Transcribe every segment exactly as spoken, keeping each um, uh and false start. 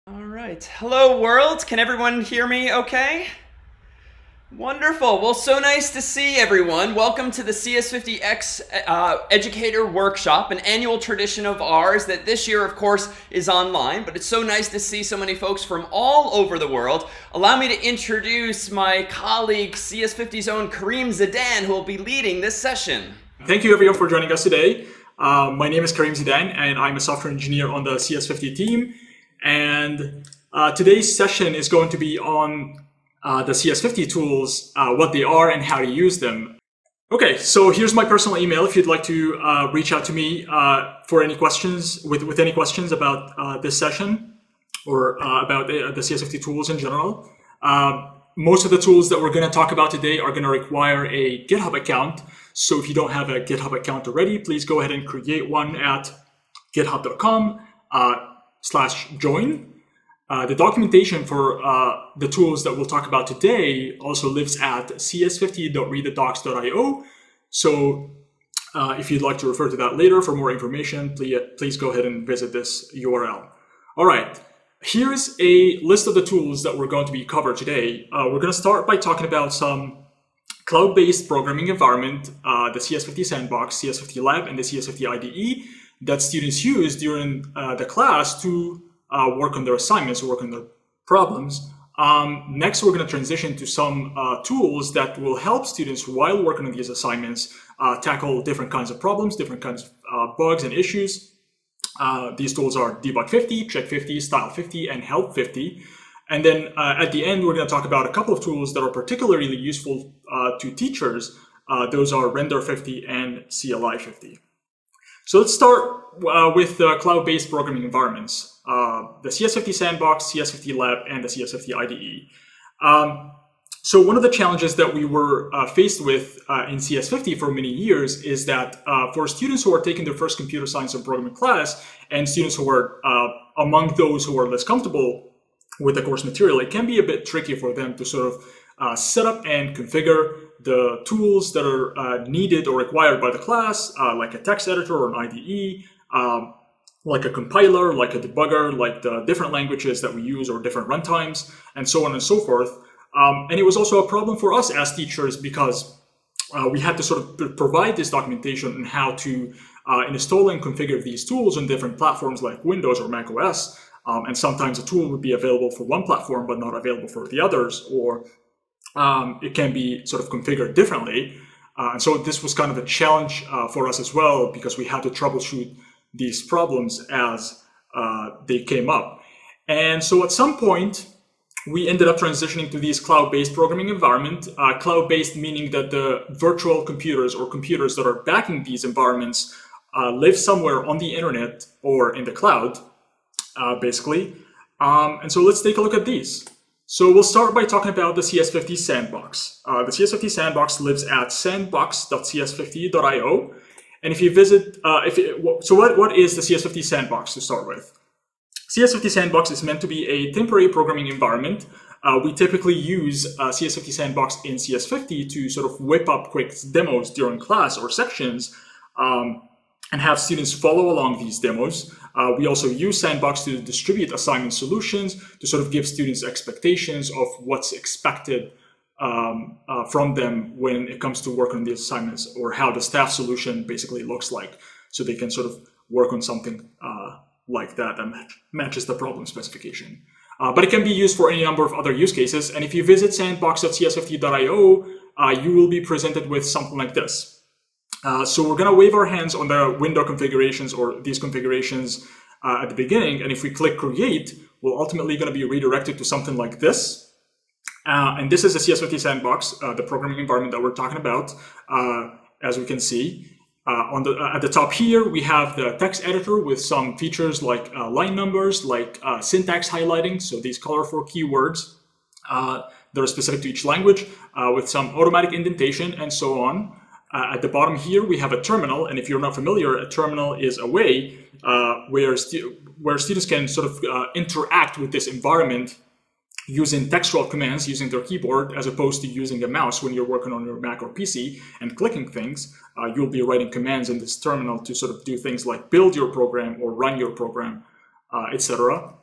All right. Hello, world. Can everyone hear me okay? Wonderful. Well, so nice to see everyone. Welcome to the C S fifty X uh, Educator Workshop, an annual tradition of ours that this year, of course, is online. But it's so nice to see so many folks from all over the world. Allow me to introduce my colleague, C S fifty's own Kareem Zidan, who will be leading this session. Thank you, everyone, for joining us today. Uh, my name is Kareem Zidan, and I'm a software engineer on the C S fifty team. And uh, today's session is going to be on uh, the C S fifty tools, uh, what they are and how to use them. Okay, so here's my personal email if you'd like to uh, reach out to me uh, for any questions, with, with any questions about uh, this session or uh, about the, the C S fifty tools in general. Uh, most of the tools that we're going to talk about today are going to require a GitHub account. So if you don't have a GitHub account already, please go ahead and create one at github dot com. Uh, slash join. Uh, the documentation for uh, the tools that we'll talk about today also lives at c s fifty dot read the docs dot i o. So uh, if you'd like to refer to that later for more information, please, please go ahead and visit this U R L. All right, here's a list of the tools that we're going to be covered today. Uh, we're going to start by talking about some cloud-based programming environment, uh, the C S fifty Sandbox, C S fifty Lab, and the C S fifty I D E that students use during uh, the class to uh, work on their assignments or work on their problems. Um, next, we're going to transition to some uh, tools that will help students while working on these assignments uh, tackle different kinds of problems, different kinds of uh, bugs and issues. Uh, these tools are Debug fifty, Check fifty, Style fifty, and Help fifty. And then uh, at the end, we're going to talk about a couple of tools that are particularly useful uh, to teachers. Uh, those are Render fifty and C L I fifty. So let's start uh, with the cloud-based programming environments, uh, the C S fifty Sandbox, C S fifty Lab, and the C S fifty I D E. Um, so one of the challenges that we were uh, faced with uh, in C S fifty for many years is that uh, for students who are taking their first computer science and programming class, and students who are uh, among those who are less comfortable with the course material, it can be a bit tricky for them to sort of uh, set up and configure the tools that are uh, needed or required by the class, uh, like a text editor or an I D E, um, like a compiler, like a debugger, like the different languages that we use or different runtimes, and so on and so forth. Um, and it was also a problem for us as teachers because uh, we had to sort of provide this documentation on how to uh, install and configure these tools on different platforms like Windows or Mac O S. Um, and sometimes a tool would be available for one platform but not available for the others, or Um, it can be sort of configured differently. Uh, and so this was kind of a challenge uh, for us as well, because we had to troubleshoot these problems as uh, they came up. And so at some point, we ended up transitioning to these cloud-based programming environment. Uh, cloud-based meaning that the virtual computers or computers that are backing these environments uh, live somewhere on the internet or in the cloud, uh, basically. Um, and so let's take a look at these. So we'll start by talking about the C S fifty Sandbox. Uh, the C S fifty Sandbox lives at sandbox dot c s fifty dot i o. And if you visit, uh, if it, so what, what is the C S fifty Sandbox to start with? C S fifty Sandbox is meant to be a temporary programming environment. Uh, we typically use uh, C S fifty Sandbox in C S fifty to sort of whip up quick demos during class or sections um, and have students follow along these demos. Uh, we also use Sandbox to distribute assignment solutions to sort of give students expectations of what's expected um, uh, from them when it comes to work on these assignments, or how the staff solution basically looks like, so they can sort of work on something uh, like that that match, matches the problem specification. Uh, but it can be used for any number of other use cases. And if you visit sandbox dot c s fifty dot i o, uh, you will be presented with something like this. Uh, so we're going to wave our hands on the window configurations or these configurations uh, at the beginning. And if we click create, we're ultimately going to be redirected to something like this. Uh, and this is the C S fifty Sandbox, uh, the programming environment that we're talking about, uh, as we can see. Uh, on the, uh, at the top here, we have the text editor with some features like uh, line numbers, like uh, syntax highlighting, so these colorful keywords uh, that are specific to each language, uh, with some automatic indentation and so on. Uh, at the bottom here, we have a terminal, and if you're not familiar, a terminal is a way uh, where, stu where students can sort of uh, interact with this environment using textual commands, using their keyboard, as opposed to using a mouse when you're working on your Mac or P C and clicking things. Uh, you'll be writing commands in this terminal to sort of do things like build your program or run your program, uh, et cetera.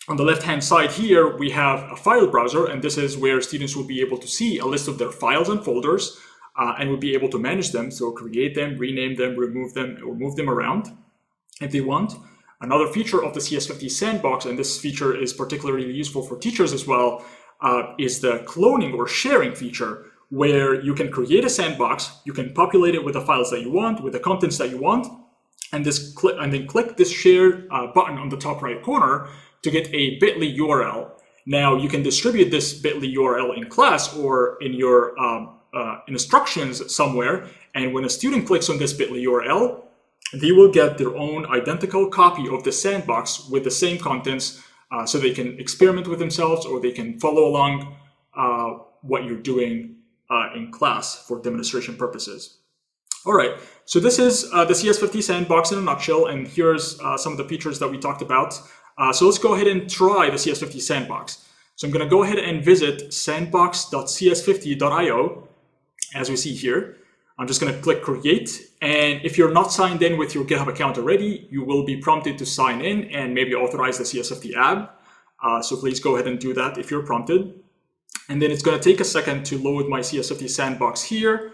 On the left-hand side here, we have a file browser, and this is where students will be able to see a list of their files and folders, uh, and will be able to manage them, so create them, rename them, remove them, or move them around if they want. Another feature of the C S fifty Sandbox, and this feature is particularly useful for teachers as well, uh, is the cloning or sharing feature, where you can create a sandbox, you can populate it with the files that you want, with the contents that you want, and this click, and then click this share uh, button on the top right corner to get a bit dot L Y U R L. Now you can distribute this bit dot L Y U R L in class or in your um, uh, instructions somewhere, and when a student clicks on this bit dot L Y U R L, they will get their own identical copy of the sandbox with the same contents, uh, so they can experiment with themselves, or they can follow along uh, what you're doing uh, in class for demonstration purposes. All right, so this is uh, the C S fifty Sandbox in a nutshell, and here's uh, some of the features that we talked about. Uh, so let's go ahead and try the C S fifty Sandbox. So I'm going to go ahead and visit sandbox dot C S fifty dot I O, as we see here. I'm just going to click create, and if you're not signed in with your GitHub account already, you will be prompted to sign in and maybe authorize the C S fifty app. Uh, so please go ahead and do that if you're prompted. And then it's going to take a second to load my C S fifty Sandbox here.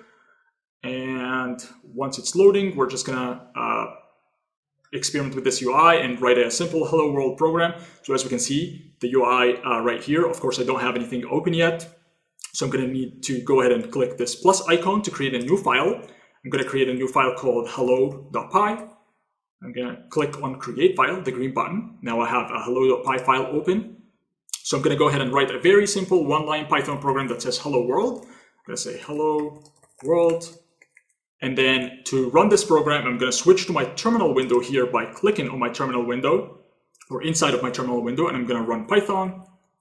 And once it's loading, we're just going to uh, experiment with this U I and write a simple hello world program. So as we can see, the U I uh, right here, of course, I don't have anything open yet. So I'm going to need to go ahead and click this plus icon to create a new file. I'm going to create a new file called hello dot P Y. I'm going to click on create file, the green button. Now I have a hello dot P Y file open. So I'm going to go ahead and write a very simple one-line Python program that says hello world. I'm going to say hello world. And then to run this program, I'm going to switch to my terminal window here by clicking on my terminal window, or inside of my terminal window, and I'm going to run Python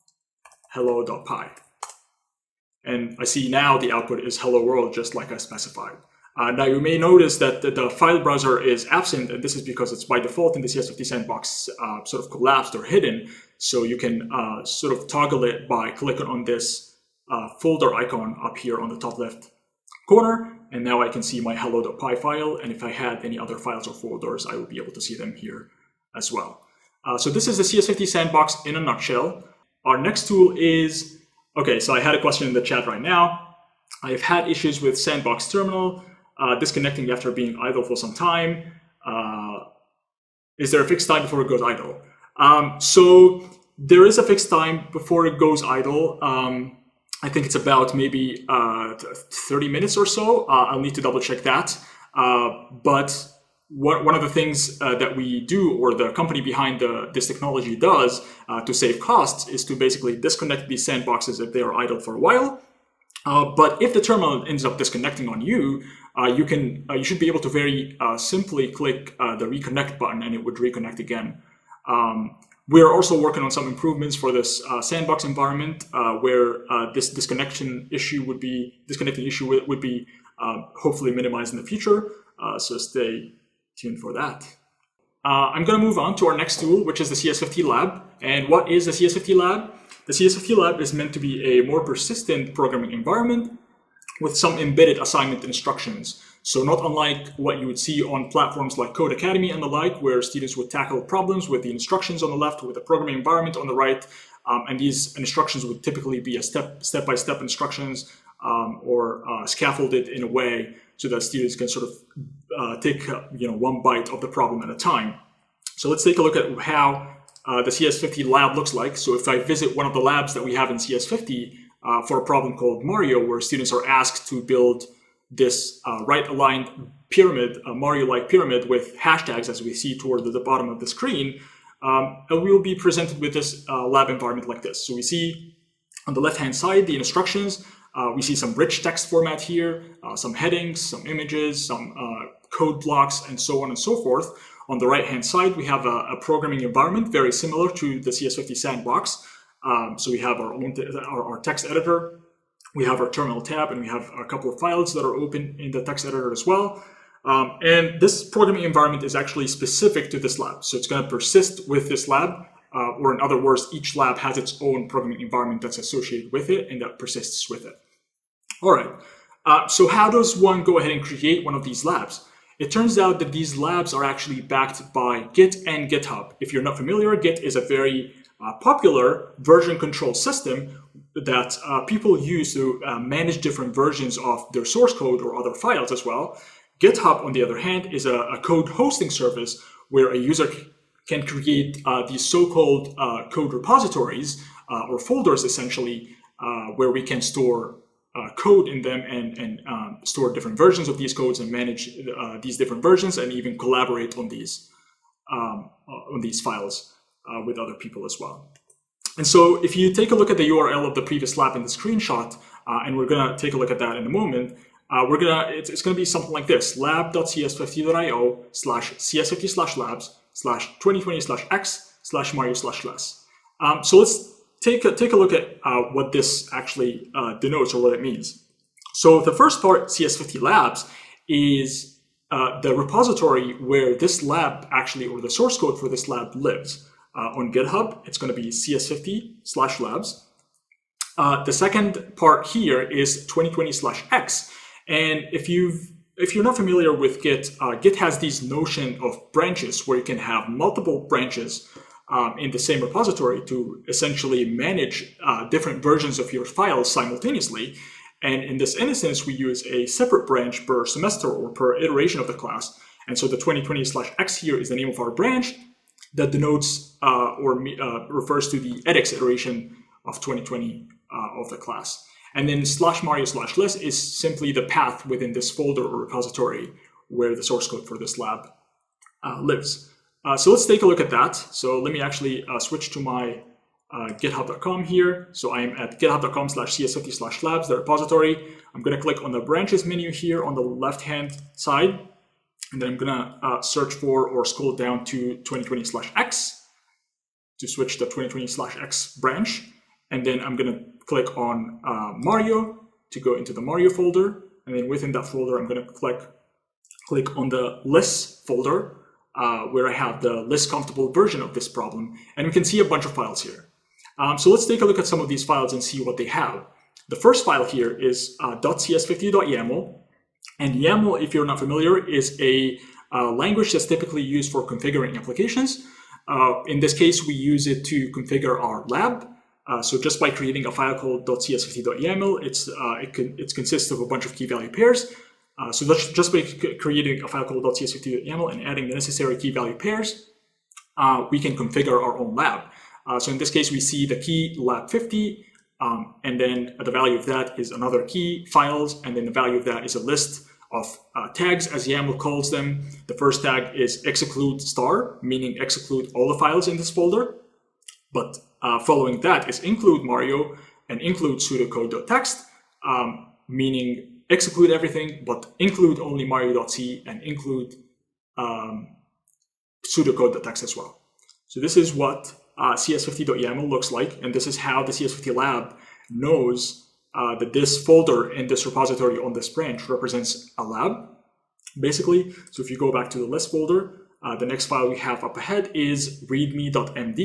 hello dot P Y. And I see now the output is hello world, just like I specified. Uh, now you may notice that the, the file browser is absent, and this is because it's by default in the C S fifty Sandbox uh, sort of collapsed or hidden. So you can uh, sort of toggle it by clicking on this uh, folder icon up here on the top left corner. And now I can see my hello dot P Y file. And if I had any other files or folders, I would be able to see them here as well. Uh, so this is the C S fifty Sandbox in a nutshell. Our next tool is, okay, so I had a question in the chat right now. I've had issues with Sandbox Terminal, uh, disconnecting after being idle for some time. Uh, is there a fixed time before it goes idle? Um, so there is a fixed time before it goes idle. Um, I think it's about maybe uh, thirty minutes or so. Uh, I'll need to double check that. Uh, but what, one of the things uh, that we do, or the company behind the, this technology does uh, to save costs, is to basically disconnect these sandboxes if they are idle for a while. Uh, but if the terminal ends up disconnecting on you, uh, you can uh, you should be able to very uh, simply click uh, the reconnect button, and it would reconnect again. Um, We're also working on some improvements for this uh, sandbox environment, uh, where uh, this disconnection issue would be disconnecting issue would, would be uh, hopefully minimized in the future. Uh, so stay tuned for that. Uh, I'm going to move on to our next tool, which is the C S fifty Lab. And what is the C S fifty Lab? The C S fifty Lab is meant to be a more persistent programming environment with some embedded assignment instructions. So not unlike what you would see on platforms like Code Academy and the like, where students would tackle problems with the instructions on the left, with the programming environment on the right. Um, and these instructions would typically be a step, step-by-step instructions um, or uh, scaffolded in a way so that students can sort of uh, take uh, you know, one bite of the problem at a time. So let's take a look at how uh, the C S fifty lab looks like. So if I visit one of the labs that we have in C S fifty uh, for a problem called Mario, where students are asked to build this uh, right-aligned pyramid, a Mario-like pyramid with hashtags, as we see toward the, the bottom of the screen, um, and we will be presented with this uh, lab environment like this. So we see on the left-hand side the instructions. Uh, we see some rich text format here, uh, some headings, some images, some uh, code blocks, and so on and so forth. On the right-hand side, we have a, a programming environment very similar to the C S fifty Sandbox. Um, so we have our own our, our text editor. We have our terminal tab, and we have a couple of files that are open in the text editor as well. Um, and this programming environment is actually specific to this lab. So it's going to persist with this lab, uh, or in other words, each lab has its own programming environment that's associated with it and that persists with it. All right. Uh, so how does one go ahead and create one of these labs? It turns out that these labs are actually backed by Git and GitHub. If you're not familiar, Git is a very uh, popular version control system that uh, people use to uh, manage different versions of their source code or other files as well. GitHub, on the other hand, is a, a code hosting service where a user can create uh, these so-called uh, code repositories uh, or folders, essentially, uh, where we can store uh, code in them and, and um, store different versions of these codes and manage uh, these different versions and even collaborate on these, um, on these files uh, with other people as well. And so if you take a look at the U R L of the previous lab in the screenshot, uh, and we're going to take a look at that in a moment, uh, we're gonna it's, it's going to be something like this: lab dot c s fifty dot i o slash c s fifty slash labs slash twenty twenty slash x slash mario slash less. Um, so let's take a, take a look at uh, what this actually uh, denotes or what it means. So the first part, C S fifty labs, is uh, the repository where this lab actually, or the source code for this lab lives. Uh, on GitHub, it's going to be c s fifty slash labs. Uh, the second part here is twenty twenty slash x. And if you've if you're not familiar with Git, uh, Git has these notion of branches where you can have multiple branches um, in the same repository to essentially manage uh, different versions of your files simultaneously. And in this instance, we use a separate branch per semester or per iteration of the class. And so the twenty twenty slash x here is the name of our branch that denotes uh, or uh, refers to the edX iteration of twenty twenty uh, of the class. And then slash Mario slash less is simply the path within this folder or repository where the source code for this lab uh, lives. Uh, so let's take a look at that. So let me actually uh, switch to my uh, github dot com here. So I am at github dot com slash c s fifty slash labs, the repository. I'm going to click on the branches menu here on the left-hand side. And then I'm going to uh, search for or scroll down to twenty twenty slash x to switch the twenty twenty slash x branch. And then I'm going to click on uh, Mario to go into the Mario folder. And then within that folder, I'm going to click, click on the less folder uh, where I have the less comfortable version of this problem. And we can see a bunch of files here. Um, so let's take a look at some of these files and see what they have. The first file here is uh, .cs50.yaml. And YAML, if you're not familiar, is a uh, language that's typically used for configuring applications. Uh, in this case, we use it to configure our lab. Uh, so just by creating a file called .cs50.yaml, it's uh, it, can, it consists of a bunch of key value pairs. Uh, so that's just by creating a file called .cs50.yaml and adding the necessary key value pairs, uh, we can configure our own lab. Uh, so in this case, we see the key lab fifty. Um, and then the value of that is another key files, and then the value of that is a list of uh, tags, as YAML calls them. The first tag is exclude star, meaning exclude all the files in this folder. But uh, following that is include Mario and include pseudocode.txt, um, meaning exclude everything, but include only Mario.c and include um, pseudocode.txt as well. So this is what Uh, c s fifty.yaml looks like, and this is how the C S fifty lab knows uh, that this folder in this repository on this branch represents a lab, basically. So if you go back to the list folder, uh, the next file we have up ahead is readme.md,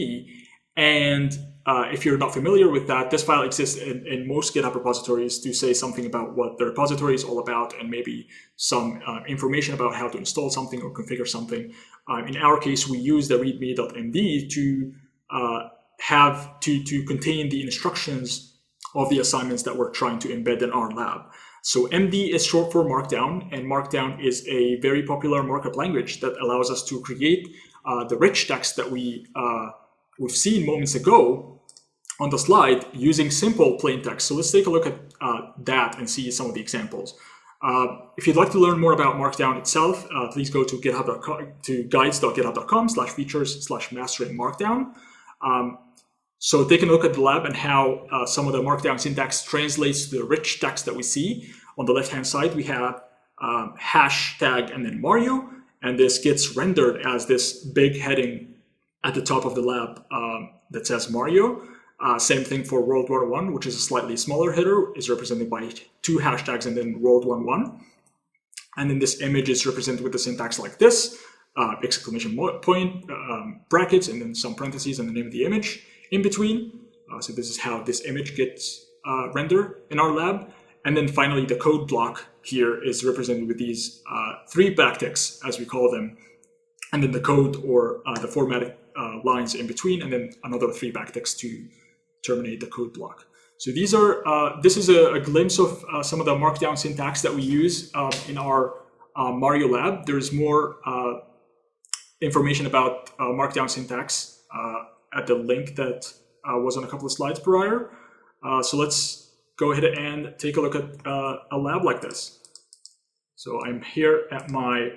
and uh, if you're not familiar with that, this file exists in, in most GitHub repositories to say something about what the repository is all about and maybe some uh, information about how to install something or configure something. Uh, in our case, we use the readme.md to Uh, have to, to contain the instructions of the assignments that we're trying to embed in our lab. So M D is short for Markdown, and Markdown is a very popular markup language that allows us to create uh, the rich text that we, uh, we've seen moments ago on the slide using simple plain text. So let's take a look at uh, that and see some of the examples. Uh, if you'd like to learn more about Markdown itself, uh, please go to github dot com to guides dot github dot com slash features slash mastering Markdown. Um, so taking a look at the lab and how uh, some of the Markdown syntax translates to the rich text that we see. On the left-hand side, we have um, hashtag and then Mario, and this gets rendered as this big heading at the top of the lab um, that says Mario. Uh, same thing for World War One, which is a slightly smaller header, is represented by two hashtags and then World War One. And then this image is represented with the syntax like this. Uh, exclamation point, um, brackets, and then some parentheses and the name of the image in between. Uh, so this is how this image gets uh, rendered in our lab. And then finally, the code block here is represented with these uh, three backticks, as we call them, and then the code or uh, the formatted uh, lines in between, and then another three backticks to terminate the code block. So these are, uh, this is a, a glimpse of uh, some of the Markdown syntax that we use um, in our uh, Mario lab. There's more uh, information about uh, Markdown syntax uh, at the link that uh, was on a couple of slides prior. Uh, so let's go ahead and take a look at uh, a lab like this. So I'm here at my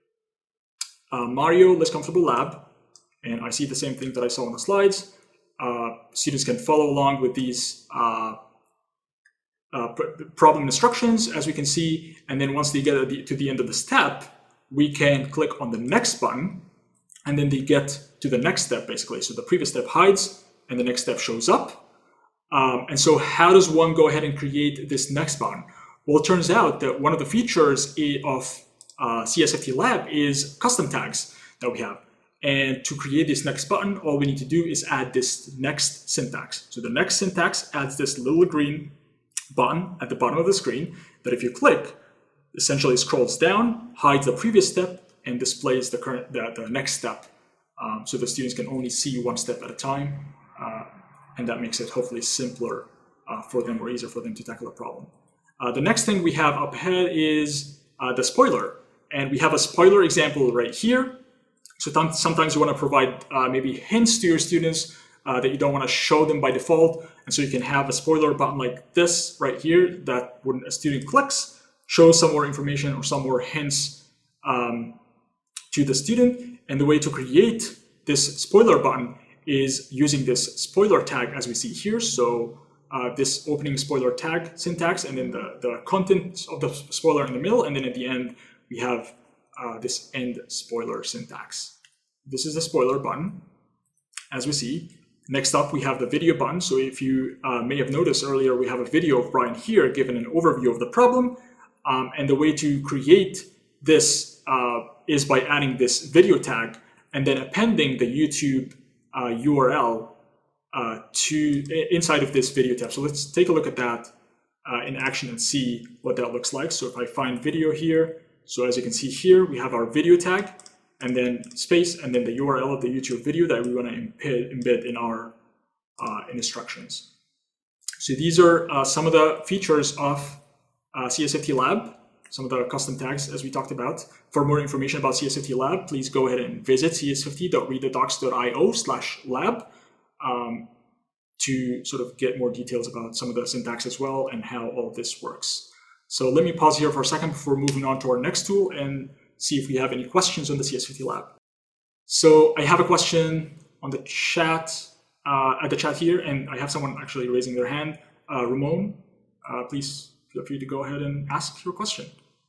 uh, Mario Less Comfortable lab, and I see the same thing that I saw on the slides. Uh, students can follow along with these uh, uh, problem instructions, as we can see, and then once they get to the end of the step, we can click on the next button, and then they get to the next step, basically. So the previous step hides, and the next step shows up. Um, and so how does one go ahead and create this next button? Well, it turns out that one of the features of uh, C S F T Lab is custom tags that we have. And to create this next button, all we need to do is add this next syntax. So the next syntax adds this little green button at the bottom of the screen that if you click, essentially scrolls down, hides the previous step, and displays the current the, the next step. Um, so the students can only see one step at a time. Uh, and that makes it hopefully simpler uh, for them or easier for them to tackle a problem. Uh, the next thing we have up ahead is uh, the spoiler. And we have a spoiler example right here. So sometimes you want to provide uh, maybe hints to your students uh, that you don't want to show them by default. And so you can have a spoiler button like this right here that when a student clicks, shows some more information or some more hints um, to the student. And the way to create this spoiler button is using this spoiler tag as we see here. So uh, this opening spoiler tag syntax, and then the, the content of the spoiler in the middle. And then at the end, we have Uh, this end spoiler syntax. This is the spoiler button, as we see. Next up, we have the video button. So if you uh, may have noticed earlier, we have a video of Brian here giving an overview of the problem. Um, and the way to create this uh, is by adding this video tag and then appending the YouTube uh, U R L uh, to inside of this video tab. So let's take a look at that uh, in action and see what that looks like. So if I find video here, so as you can see here, we have our video tag, and then space, and then the U R L of the YouTube video that we want to embed, embed in our uh, instructions. So these are uh, some of the features of uh, C S F T Lab, some of the custom tags as we talked about. For more information about C S F T Lab, please go ahead and visit c s fifty dot read the docs dot i o slash lab um, to sort of get more details about some of the syntax as well and how all of this works. So let me pause here for a second before moving on to our next tool and see if we have any questions on the C S fifty Lab. So I have a question on the chat, uh, at the chat here, and I have someone actually raising their hand. Uh, Ramon, uh, please feel free to go ahead and ask your question.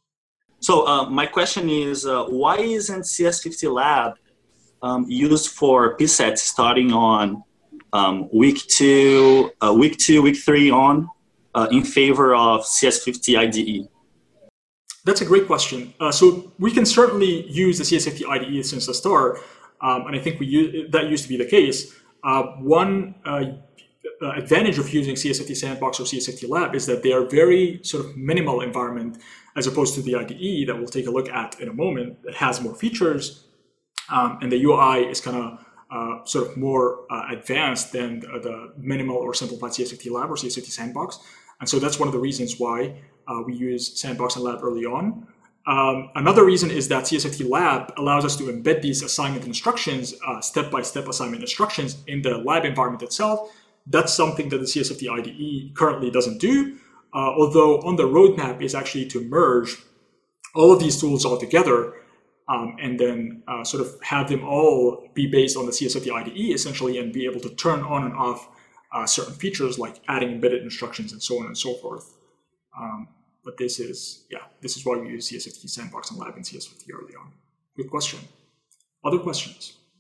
So uh, my question is, uh, why isn't C S fifty Lab um, used for P SET starting on um, week two, uh, week two, week three on? Uh, in favor of C S fifty I D E? That's a great question. Uh, so we can certainly use the C S fifty I D E since the start, um, and I think we use, that used to be the case. Uh, one uh, advantage of using C S fifty Sandbox or C S fifty Lab is that they are very sort of minimal environment as opposed to the I D E that we'll take a look at in a moment that has more features, um, and the U I is kind of uh, sort of more uh, advanced than the, the minimal or simplified C S fifty Lab or C S fifty Sandbox. And so that's one of the reasons why uh, we use Sandbox and Lab early on. Um, another reason is that C S fifty Lab allows us to embed these assignment instructions, uh, step-by-step assignment instructions in the lab environment itself. That's something that the C S fifty I D E currently doesn't do, uh, although on the roadmap is actually to merge all of these tools all together um, and then uh, sort of have them all be based on the C S fifty I D E essentially and be able to turn on and off Uh, certain features like adding embedded instructions and so on and so forth. Um, but this is, yeah, this is why we use C S fifty Sandbox and Lab and C S fifty early on. Good question. Other questions?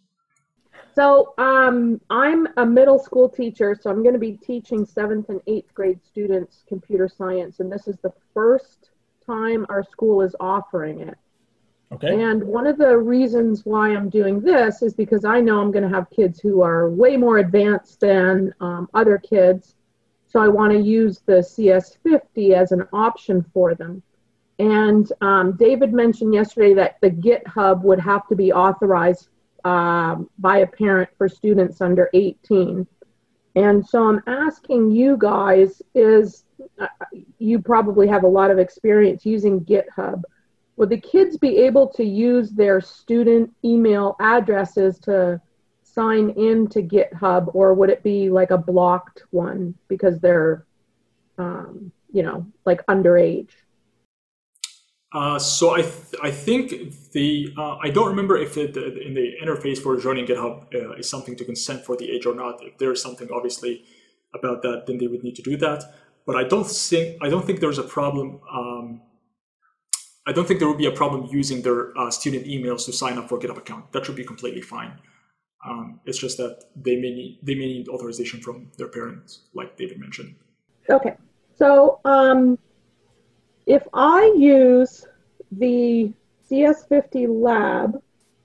So um, I'm a middle school teacher, so I'm going to be teaching seventh and eighth grade students computer science, and this is the first time our school is offering it. Okay. And one of the reasons why I'm doing this is because I know I'm going to have kids who are way more advanced than um, other kids. So I want to use the C S fifty as an option for them. And um, David mentioned yesterday that the GitHub would have to be authorized um, by a parent for students under eighteen. And so I'm asking you guys, is uh, you probably have a lot of experience using GitHub. Would the kids be able to use their student email addresses to sign in to GitHub, or would it be like a blocked one because they're, um, you know, like underage? Uh, so I th- I think the uh, I don't remember if it, in the interface for joining GitHub uh, is something to consent for the age or not. If there's something obviously about that, then they would need to do that. But I don't think I don't think there's a problem. Um, I don't think there would be a problem using their uh, student emails to sign up for a GitHub account. That should be completely fine. Um, it's just that they may need they may need authorization from their parents, like David mentioned. Okay, so um, if I use the C S fifty lab,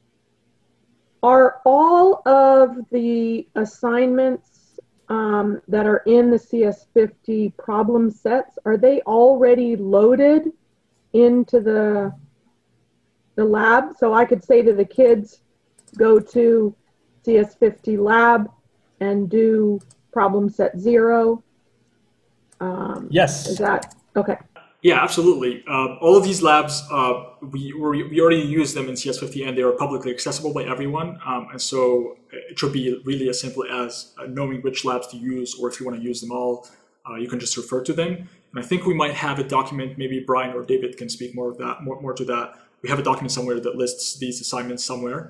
are all of the assignments um, that are in the C S fifty problem sets, are they already loaded into the the lab? So I could say to the kids, go to C S fifty lab and do problem set zero. Um, yes. Is that okay? Yeah, absolutely. Uh, all of these labs, uh, we we already use them in C S fifty, and they are publicly accessible by everyone. Um, and so it should be really as simple as uh, knowing which labs to use, or if you want to use them all, uh, you can just refer to them. And I think we might have a document. Maybe Brian or David can speak more of that, more more to that. We have a document somewhere that lists these assignments somewhere.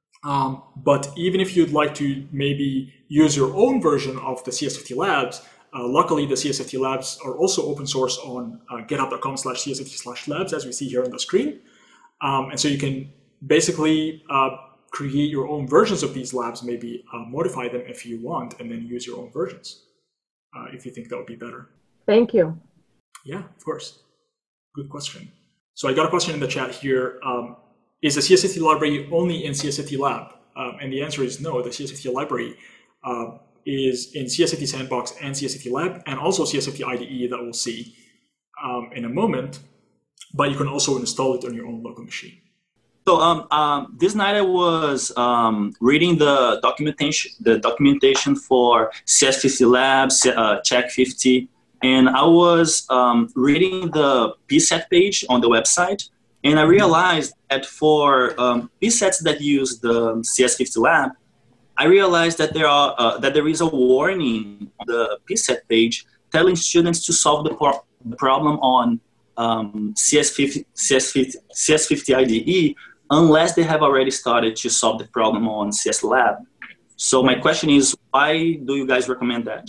Um, but even if you'd like to maybe use your own version of the C S fifty labs, uh, luckily the C S fifty labs are also open source on uh, github.com slash C S fifty slash labs, as we see here on the screen. Um, and so you can basically uh, create your own versions of these labs, maybe uh, modify them if you want, and then use your own versions uh, if you think that would be better. Thank you. Yeah, of course. Good question. So I got a question in the chat here. Um, Is the C S fifty library only in C S fifty lab? Um, and the answer is no. The C S fifty library uh, is in C S fifty Sandbox and C S fifty Lab, and also C S fifty I D E that we'll see um, in a moment. But you can also install it on your own local machine. So um, um, this night I was um, reading the documentation, the documentation for C S fifty Labs, uh, Check fifty, and I was um, reading the P SET page on the website. And I realized that for um, P SETs that use the C S fifty lab, I realized that there are uh, that there is a warning on the P SET page telling students to solve the, pro- the problem on um, C S fifty, C S fifty, C S fifty I D E unless they have already started to solve the problem on C S Lab. So my question is, why do you guys recommend that?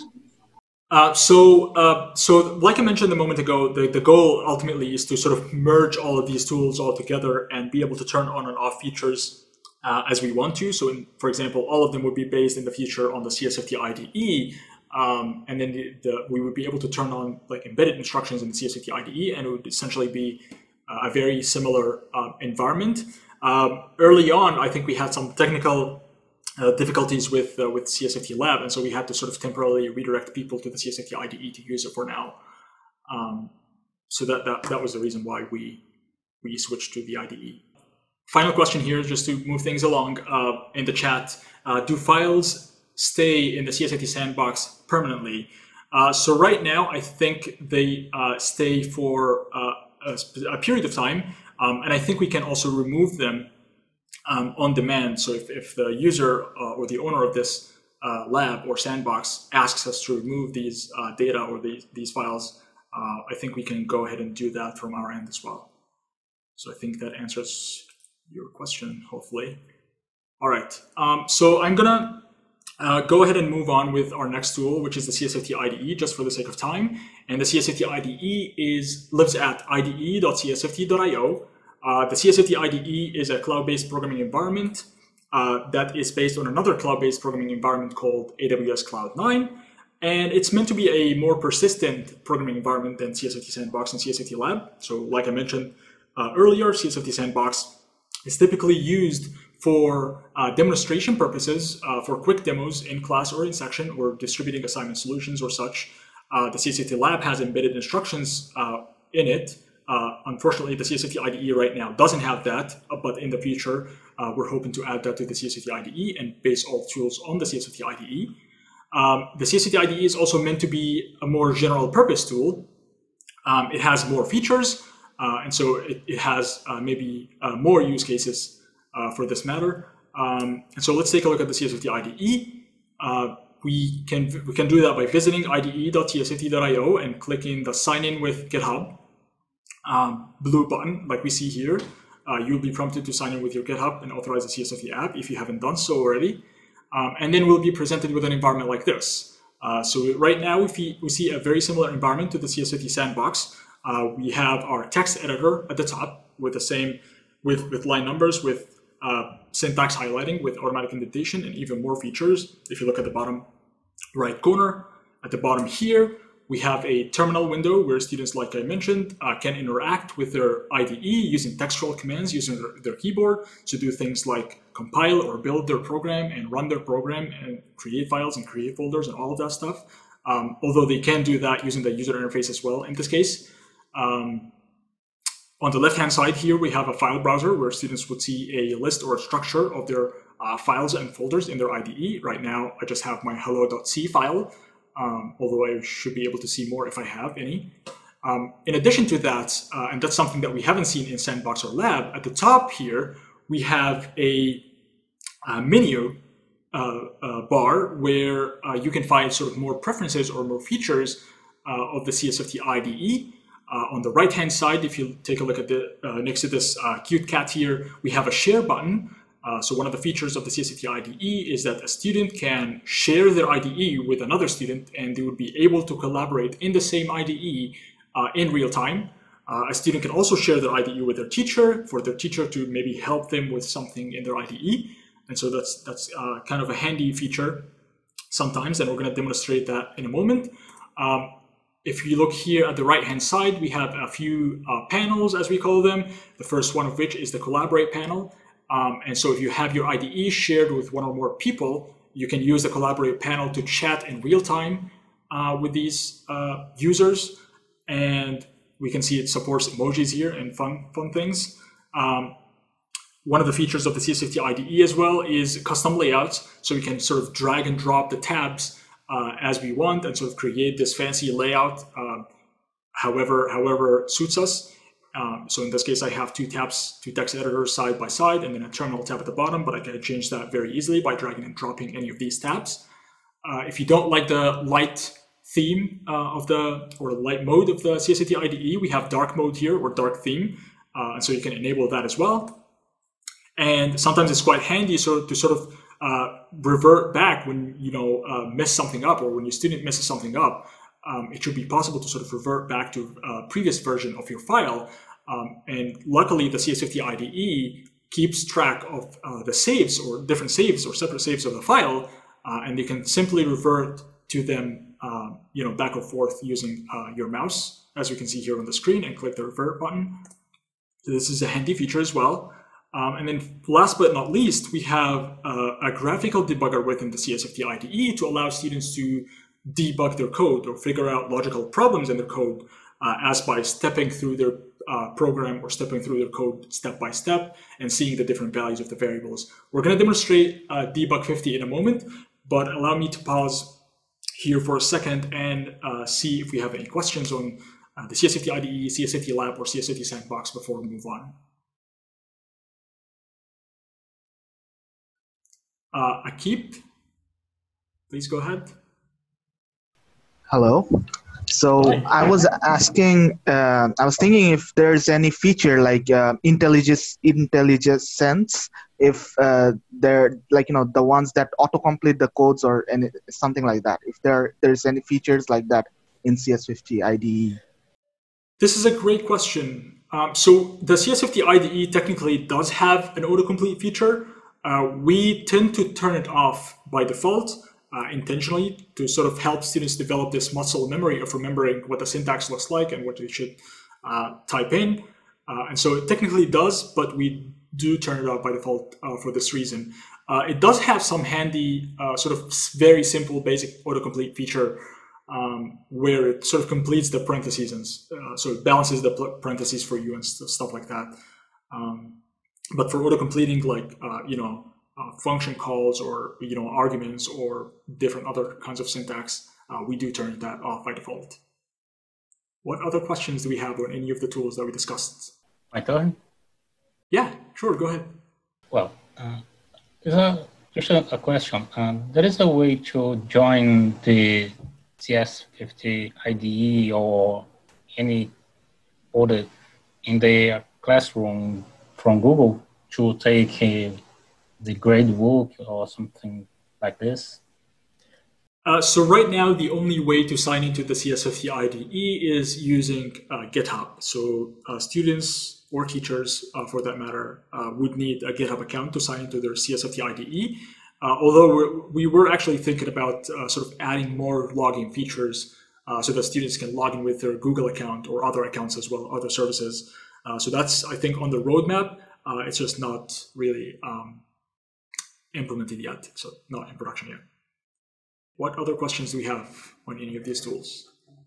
Uh, so, uh, so like I mentioned a moment ago, the, the goal ultimately is to sort of merge all of these tools all together and be able to turn on and off features uh, as we want to. So, in, for example, all of them would be based in the future on the C S fifty I D E, um, and then the, the, we would be able to turn on like embedded instructions in the C S fifty I D E, and it would essentially be uh, a very similar uh, environment. Um, early on, I think we had some technical Uh, difficulties with uh, with C S fifty Lab, and so we had to sort of temporarily redirect people to the C S fifty I D E to use it for now. Um, so that, that that was the reason why we we switched to the I D E. Final question here, just to move things along uh, in the chat: uh, do files stay in the C S fifty Sandbox permanently? Uh, so right now, I think they uh, stay for uh, a, a period of time, um, and I think we can also remove them Um, on demand. So if, if the user uh, or the owner of this uh, lab or sandbox asks us to remove these uh, data or these, these files, uh, I think we can go ahead and do that from our end as well. So I think that answers your question, hopefully. All right, um, so I'm gonna uh, go ahead and move on with our next tool, which is the C S fifty I D E, just for the sake of time. And the C S fifty I D E is lives at I D E dot C S fifty dot I O. Uh, the C S fifty I D E is a cloud-based programming environment uh, that is based on another cloud-based programming environment called A W S Cloud nine. And it's meant to be a more persistent programming environment than C S fifty Sandbox and C S fifty Lab. So like I mentioned uh, earlier, C S fifty Sandbox is typically used for uh, demonstration purposes, uh, for quick demos in class or in section, or distributing assignment solutions or such. Uh, the C S fifty Lab has embedded instructions uh, in it. Uh, unfortunately, the C S fifty I D E right now doesn't have that, uh, but in the future, uh, we're hoping to add that to the C S fifty I D E and base all tools on the C S fifty I D E. Um, the C S fifty I D E is also meant to be a more general purpose tool. Um, it has more features, uh, and so it, it has uh, maybe uh, more use cases uh, for this matter. Um, and so let's take a look at the C S fifty I D E. Uh, we can we can do that by visiting I D E dot T S fifty dot I O and clicking the Sign In with GitHub um, blue button, like we see here. Uh, you'll be prompted to sign in with your GitHub and authorize the C S fifty app if you haven't done so already. Um, and then we'll be presented with an environment like this. Uh, so right now we, fee, we see a very similar environment to the C S fifty sandbox. Uh, we have our text editor at the top with the same, with, with line numbers, with uh, syntax highlighting, with automatic indentation, and even more features. If you look at the bottom right corner, at the bottom here, we have a terminal window where students, like I mentioned, uh, can interact with their I D E using textual commands using their, their keyboard to do things like compile or build their program and run their program and create files and create folders and all of that stuff. Um, although they can do that using the user interface as well in this case. Um, on the left-hand side here, we have a file browser where students would see a list or a structure of their uh, files and folders in their I D E. Right now, I just have my hello.c file. Um, although I should be able to see more if I have any. Um, in addition to that, uh, and that's something that we haven't seen in Sandbox or Lab, at the top here, we have a, a menu uh, uh, bar where uh, you can find sort of more preferences or more features uh, of the C S fifty I D E. Uh, on the right-hand side, if you take a look at the uh, next to this uh, cute cat here, we have a share button. Uh, so one of the features of the C S fifty I D E is that a student can share their I D E with another student, and they would be able to collaborate in the same I D E uh, in real time. Uh, a student can also share their I D E with their teacher for their teacher to maybe help them with something in their I D E. And so that's, that's uh, kind of a handy feature sometimes, and we're going to demonstrate that in a moment. Um, If you look here at the right-hand side, we have a few uh, panels, as we call them. The first one of which is the Collaborate panel. Um, and so if you have your I D E shared with one or more people, you can use the Collaborate panel to chat in real time uh, with these uh, users. And we can see it supports emojis here and fun, fun things. Um, one of the features of the C S fifty I D E as well is custom layouts. So we can sort of drag and drop the tabs uh, as we want and sort of create this fancy layout uh, however, however suits us. Um, so in this case, I have two tabs, two text editors side by side, and then a terminal tab at the bottom, but I can change that very easily by dragging and dropping any of these tabs. Uh, if you don't like the light theme uh, of the, or light mode of the C S fifty I D E, we have dark mode here, or dark theme, uh, and so you can enable that as well. And sometimes it's quite handy so to sort of uh, revert back when you know uh, mess something up, or when your student messes something up. Um, it should be possible to sort of revert back to a previous version of your file. Um, and luckily, the C S fifty I D E keeps track of uh, the saves, or different saves, or separate saves of the file, uh, and you can simply revert to them, uh, you know, back and forth using uh, your mouse, as you can see here on the screen, and click the revert button. So this is a handy feature as well. Um, and then last but not least, we have uh, a graphical debugger within the C S fifty I D E to allow students to debug their code or figure out logical problems in their code uh, as by stepping through their uh, program or stepping through their code step by step and seeing the different values of the variables. We're going to demonstrate uh, debug fifty in a moment, but allow me to pause here for a second and uh, see if we have any questions on uh, the C S fifty I D E, C S fifty Lab, or C S fifty Sandbox before we move on. Uh, Akib, please go ahead. Hello. So Hi. I was asking, uh, I was thinking if there's any feature like uh, intelligence, intelligence sense, if uh, they're like, you know, the ones that autocomplete the codes or any, something like that. If there there's any features like that in C S fifty I D E. This is a great question. Um, so the C S fifty I D E technically does have an autocomplete feature. Uh, we tend to turn it off by default. Uh, intentionally to sort of help students develop this muscle memory of remembering what the syntax looks like and what they should uh, type in. Uh, and so it technically does, but we do turn it off by default uh, for this reason. Uh, it does have some handy, uh, sort of very simple, basic autocomplete feature um, where it sort of completes the parentheses and uh, so it balances the parentheses for you and st- stuff like that. Um, but for auto-completing, like, uh, you know, uh, function calls or, you know, arguments or different other kinds of syntax, uh, we do turn that off by default. What other questions do we have on any of the tools that we discussed? My turn? Yeah, sure, go ahead. Well, uh, there's a, just a, a question. Um, there is a way to join the C S fifty I D E or any other in the classroom from Google to take a, the gradebook or something like this? Uh, so right now, the only way to sign into the C S fifty I D E is using uh, GitHub. So uh, students or teachers, uh, for that matter, uh, would need a GitHub account to sign into their C S fifty I D E. Uh, although we're, we were actually thinking about uh, sort of adding more login features uh, so that students can log in with their Google account or other accounts as well, other services. Uh, so that's, I think, on the roadmap. Uh, it's just not really um, implemented yet, so not in production yet. What other questions do we have on any of these tools?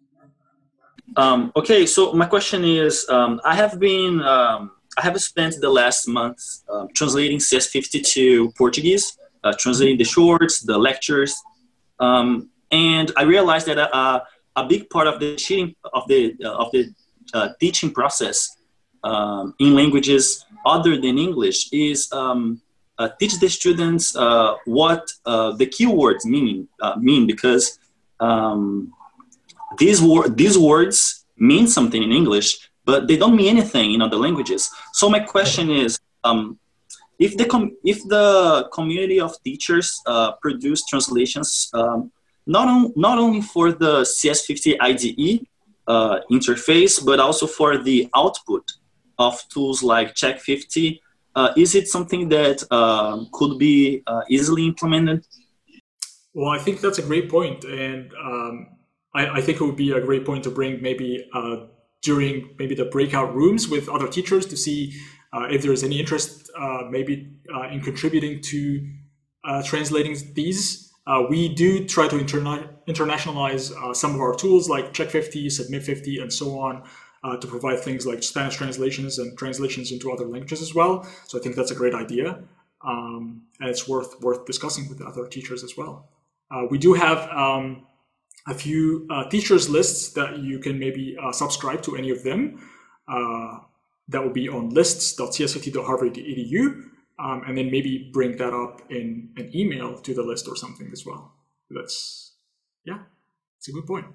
Um, okay, so my question is, um, I have been, um, I have spent the last month uh, translating C S fifty to Portuguese, uh, translating the shorts, the lectures, um, and I realized that uh, a big part of the teaching of the uh, of the uh, teaching process um, in languages other than English is um, uh, teach the students uh, what uh, the keywords mean uh, mean because um, these wor- these words mean something in English, but they don't mean anything in other languages. So my question is, um, if the com- if the community of teachers uh, produce translations um, not on- not only for the C S fifty I D E uh, interface, but also for the output of tools like Check fifty, uh, is it something that uh, could be uh, easily implemented? Well, I think that's a great point, and um, I, I think it would be a great point to bring maybe uh, during maybe the breakout rooms with other teachers to see uh, if there's any interest uh, maybe uh, in contributing to uh, translating these. Uh, we do try to interna- internationalize uh, some of our tools like Check fifty, Submit fifty, and so on uh, to provide things like Spanish translations and translations into other languages as well. So I think that's a great idea, um, and it's worth worth discussing with other teachers as well. Uh, we do have um, a few uh, teachers lists that you can maybe uh, subscribe to any of them. Uh, that will be on lists dot c s fifty dot harvard dot e d u, um, and then maybe bring that up in an email to the list or something as well. That's, yeah, it's a good point.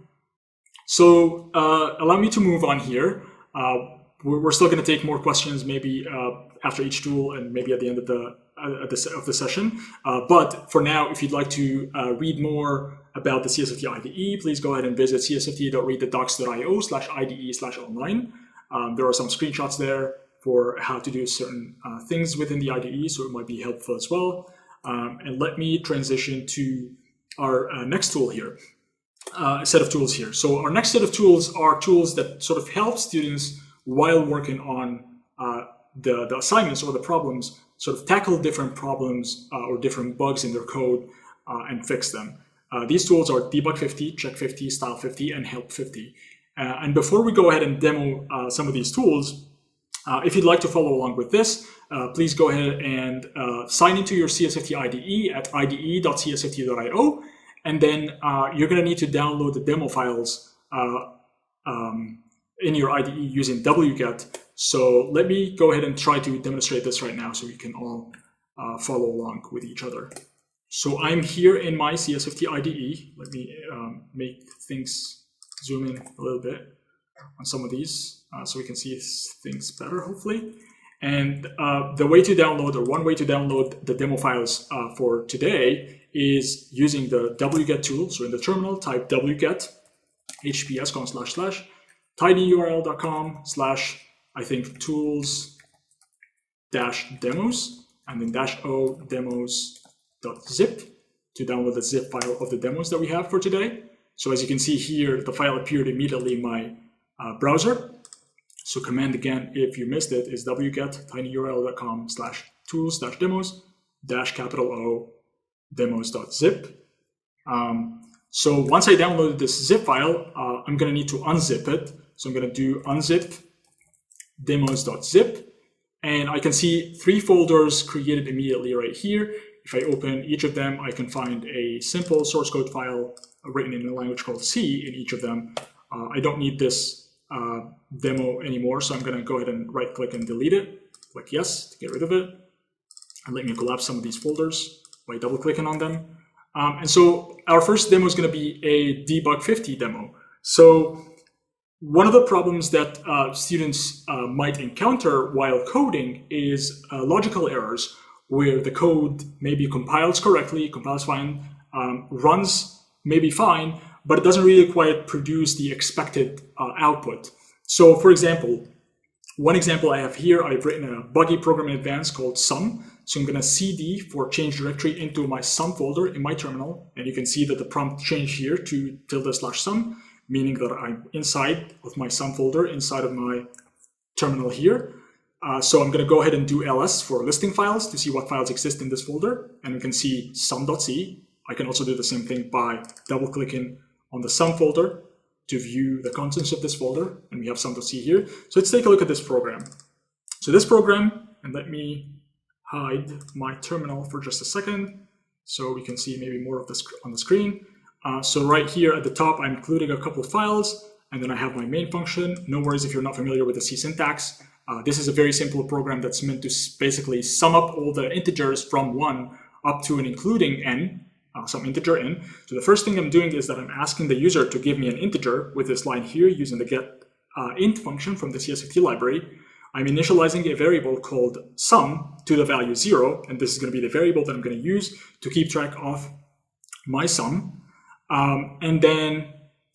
So uh, allow me to move on here. Uh, we're, we're still going to take more questions maybe uh, after each tool and maybe at the end of the uh, at the, of the session. Uh, but for now, if you'd like to uh, read more about the C S fifty I D E, please go ahead and visit c s fifty dot read the docs dot i o slash I D E slash online. Um, there are some screenshots there for how to do certain uh, things within the I D E, so it might be helpful as well. Um, and let me transition to our uh, next tool here, uh, a set of tools here. So our next set of tools are tools that sort of help students while working on uh, the, the assignments or the problems, sort of tackle different problems uh, or different bugs in their code uh, and fix them. Uh, these tools are Debug fifty, Check fifty, Style fifty, and Help fifty. Uh, and before we go ahead and demo uh, some of these tools, uh, if you'd like to follow along with this, uh, please go ahead and uh, sign into your C S fifty I D E at I D E dot c s fifty dot i o. And then uh, you're going to need to download the demo files uh, um, in your I D E using wget. So let me go ahead and try to demonstrate this right now so we can all uh, follow along with each other. So I'm here in my C S fifty I D E. Let me um, make things zoom in a little bit on some of these uh, so we can see things better, hopefully. And uh, the way to download, or one way to download the demo files uh, for today is using the wget tool. So in the terminal, type wget, hps colon slash slash, tinyurl dot com slash, I think, tools dash demos, and then dash o demos dot zip to download the zip file of the demos that we have for today. So as you can see here, the file appeared immediately in my uh, browser. So command again, if you missed it, is wget tinyurl dot com slash tools dash demos dash capital O demos dot zip. Um, So once I downloaded this zip file, uh, I'm going to need to unzip it. So I'm going to do unzip demos.zip, and I can see three folders created immediately right here. If I open each of them, I can find a simple source code file written in a language called C in each of them. Uh, I don't need this uh, demo anymore, so I'm going to go ahead and right click and delete it. Click yes to get rid of it. And let me collapse some of these folders by double clicking on them. Um, and so our first demo is going to be a debug fifty demo. So one of the problems that uh, students uh, might encounter while coding is uh, logical errors, where the code maybe compiles correctly, compiles fine, um, runs maybe fine, but it doesn't really quite produce the expected uh, output. So for example, one example I have here, I've written a buggy program in advance called sum. So I'm going to cd for change directory into my sum folder in my terminal. And you can see that the prompt changed here to tilde slash sum, meaning that I'm inside of my sum folder, inside of my terminal here. Uh, so I'm going to go ahead and do ls for listing files to see what files exist in this folder. And we can see sum.c. I can also do the same thing by double clicking on the sum folder to view the contents of this folder. And we have sum.c here. So let's take a look at this program. So this program, and let me hide my terminal for just a second so we can see maybe more of this on the screen. Uh, so right here at the top, I'm including a couple of files, and then I have my main function. No worries if you're not familiar with the C syntax. Uh, this is a very simple program that's meant to basically sum up all the integers from one up to and including n, uh, some integer n. So the first thing I'm doing is that I'm asking the user to give me an integer with this line here using the get uh, int function from the C S fifty library. I'm initializing a variable called sum to the value zero, and this is going to be the variable that I'm going to use to keep track of my sum. Um, and then